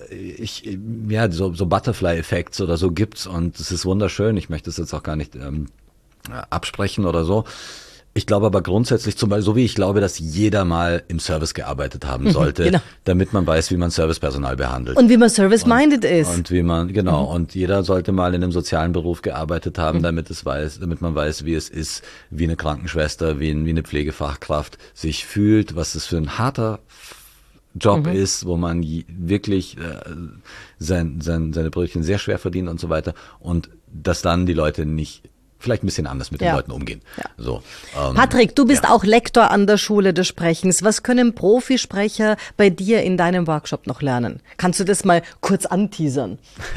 ich, ja, so, so Butterfly-Effekts oder so gibt's und es ist wunderschön. Ich möchte es jetzt auch gar nicht ähm, absprechen oder so. Ich glaube aber grundsätzlich, zum Beispiel, so wie ich glaube, dass jeder mal im Service gearbeitet haben sollte, genau. damit man weiß, wie man Servicepersonal behandelt. Und wie man service-minded ist. Und wie man, genau, mhm. und jeder sollte mal in einem sozialen Beruf gearbeitet haben, mhm. damit es weiß, damit man weiß, wie es ist, wie eine Krankenschwester, wie, wie eine Pflegefachkraft sich fühlt, was es für ein harter Job mhm. ist, wo man wirklich äh, sein, sein, seine Brötchen sehr schwer verdient und so weiter. Und dass dann die Leute nicht vielleicht ein bisschen anders mit den ja. Leuten umgehen. Ja. So, ähm, Patrick, du bist ja. auch Lektor an der Schule des Sprechens. Was können Profisprecher bei dir in deinem Workshop noch lernen? Kannst du das mal kurz anteasern?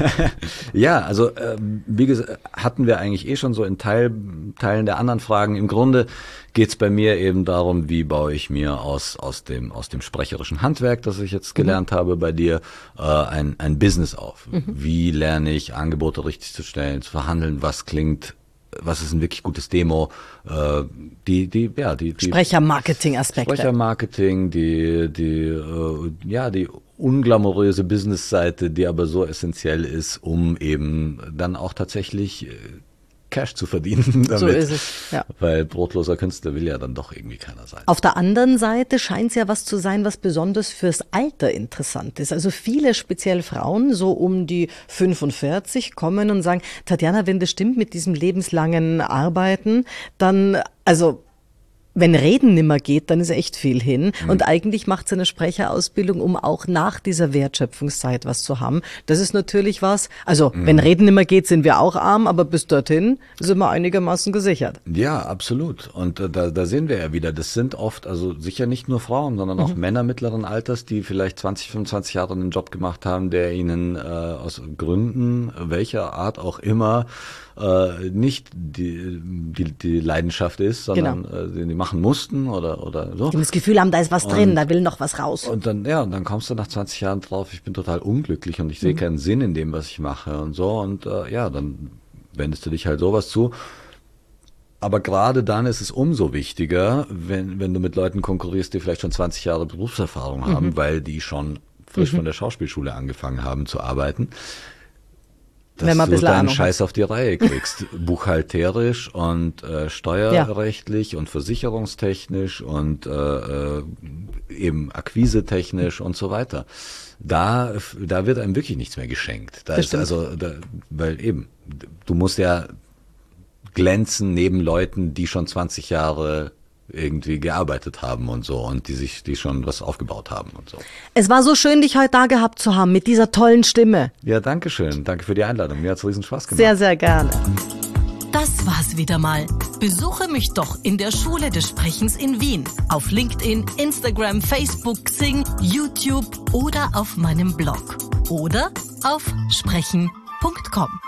Ja, also äh, wie gesagt, hatten wir eigentlich eh schon so in Teil, Teilen der anderen Fragen. Im Grunde geht's bei mir eben darum, wie baue ich mir aus aus dem aus dem sprecherischen Handwerk, das ich jetzt gelernt mhm. habe bei dir, äh, ein ein Business auf. Mhm. Wie lerne ich Angebote richtig zu stellen, zu verhandeln, was klingt was ist ein wirklich gutes Demo, äh, die, die, ja, die, die Sprechermarketing-Aspekte. Sprechermarketing, die, die, äh, ja, die unglamouröse Business-Seite, die aber so essentiell ist, um eben dann auch tatsächlich äh, Cash zu verdienen damit. So ist es, ja. Weil brotloser Künstler will ja dann doch irgendwie keiner sein. Auf der anderen Seite scheint es ja was zu sein, was besonders fürs Alter interessant ist. Also viele, speziell Frauen, so um die fünfundvierzig, kommen und sagen, Tatjana, wenn das stimmt mit diesem lebenslangen Arbeiten, dann, also wenn Reden nimmer geht, dann ist echt viel hin. Mhm. Und eigentlich macht es eine Sprecherausbildung, um auch nach dieser Wertschöpfungszeit was zu haben. Das ist natürlich was, also mhm. wenn Reden nimmer geht, sind wir auch arm, aber bis dorthin sind wir einigermaßen gesichert. Ja, absolut. Und äh, da, da sehen wir ja wieder, das sind oft, also sicher nicht nur Frauen, sondern auch mhm. Männer mittleren Alters, die vielleicht zwanzig, fünfundzwanzig Jahre einen Job gemacht haben, der ihnen äh, aus Gründen, welcher Art auch immer, äh, nicht die, die, die Leidenschaft ist, sondern genau. äh, die machen mussten oder, oder so. Die das Gefühl haben, da ist was und, drin, da will noch was raus. Und dann, ja, und dann kommst du nach zwanzig Jahren drauf, ich bin total unglücklich und ich sehe mhm. keinen Sinn in dem, was ich mache und so. Und äh, ja, dann wendest du dich halt sowas zu. Aber gerade dann ist es umso wichtiger, wenn, wenn du mit Leuten konkurrierst, die vielleicht schon zwanzig Jahre Berufserfahrung haben, mhm. weil die schon frisch mhm. von der Schauspielschule angefangen haben zu arbeiten. Dass wenn man du deinen Ahnung Scheiß auf die Reihe kriegst. Buchhalterisch und äh, steuerrechtlich ja. und versicherungstechnisch und äh, eben akquisetechnisch und so weiter. Da, da wird einem wirklich nichts mehr geschenkt. Da das ist stimmt. also, da, weil eben, du musst ja glänzen neben Leuten, die schon zwanzig Jahre irgendwie gearbeitet haben und so und die sich, die schon was aufgebaut haben und so. Es war so schön, dich heute da gehabt zu haben mit dieser tollen Stimme. Ja, danke schön. Danke für die Einladung. Mir hat's riesen Spaß gemacht. Sehr, sehr gerne. Das war's wieder mal. Besuche mich doch in der Schule des Sprechens in Wien. Auf LinkedIn, Instagram, Facebook, Xing, YouTube oder auf meinem Blog. Oder auf sprechen punkt com.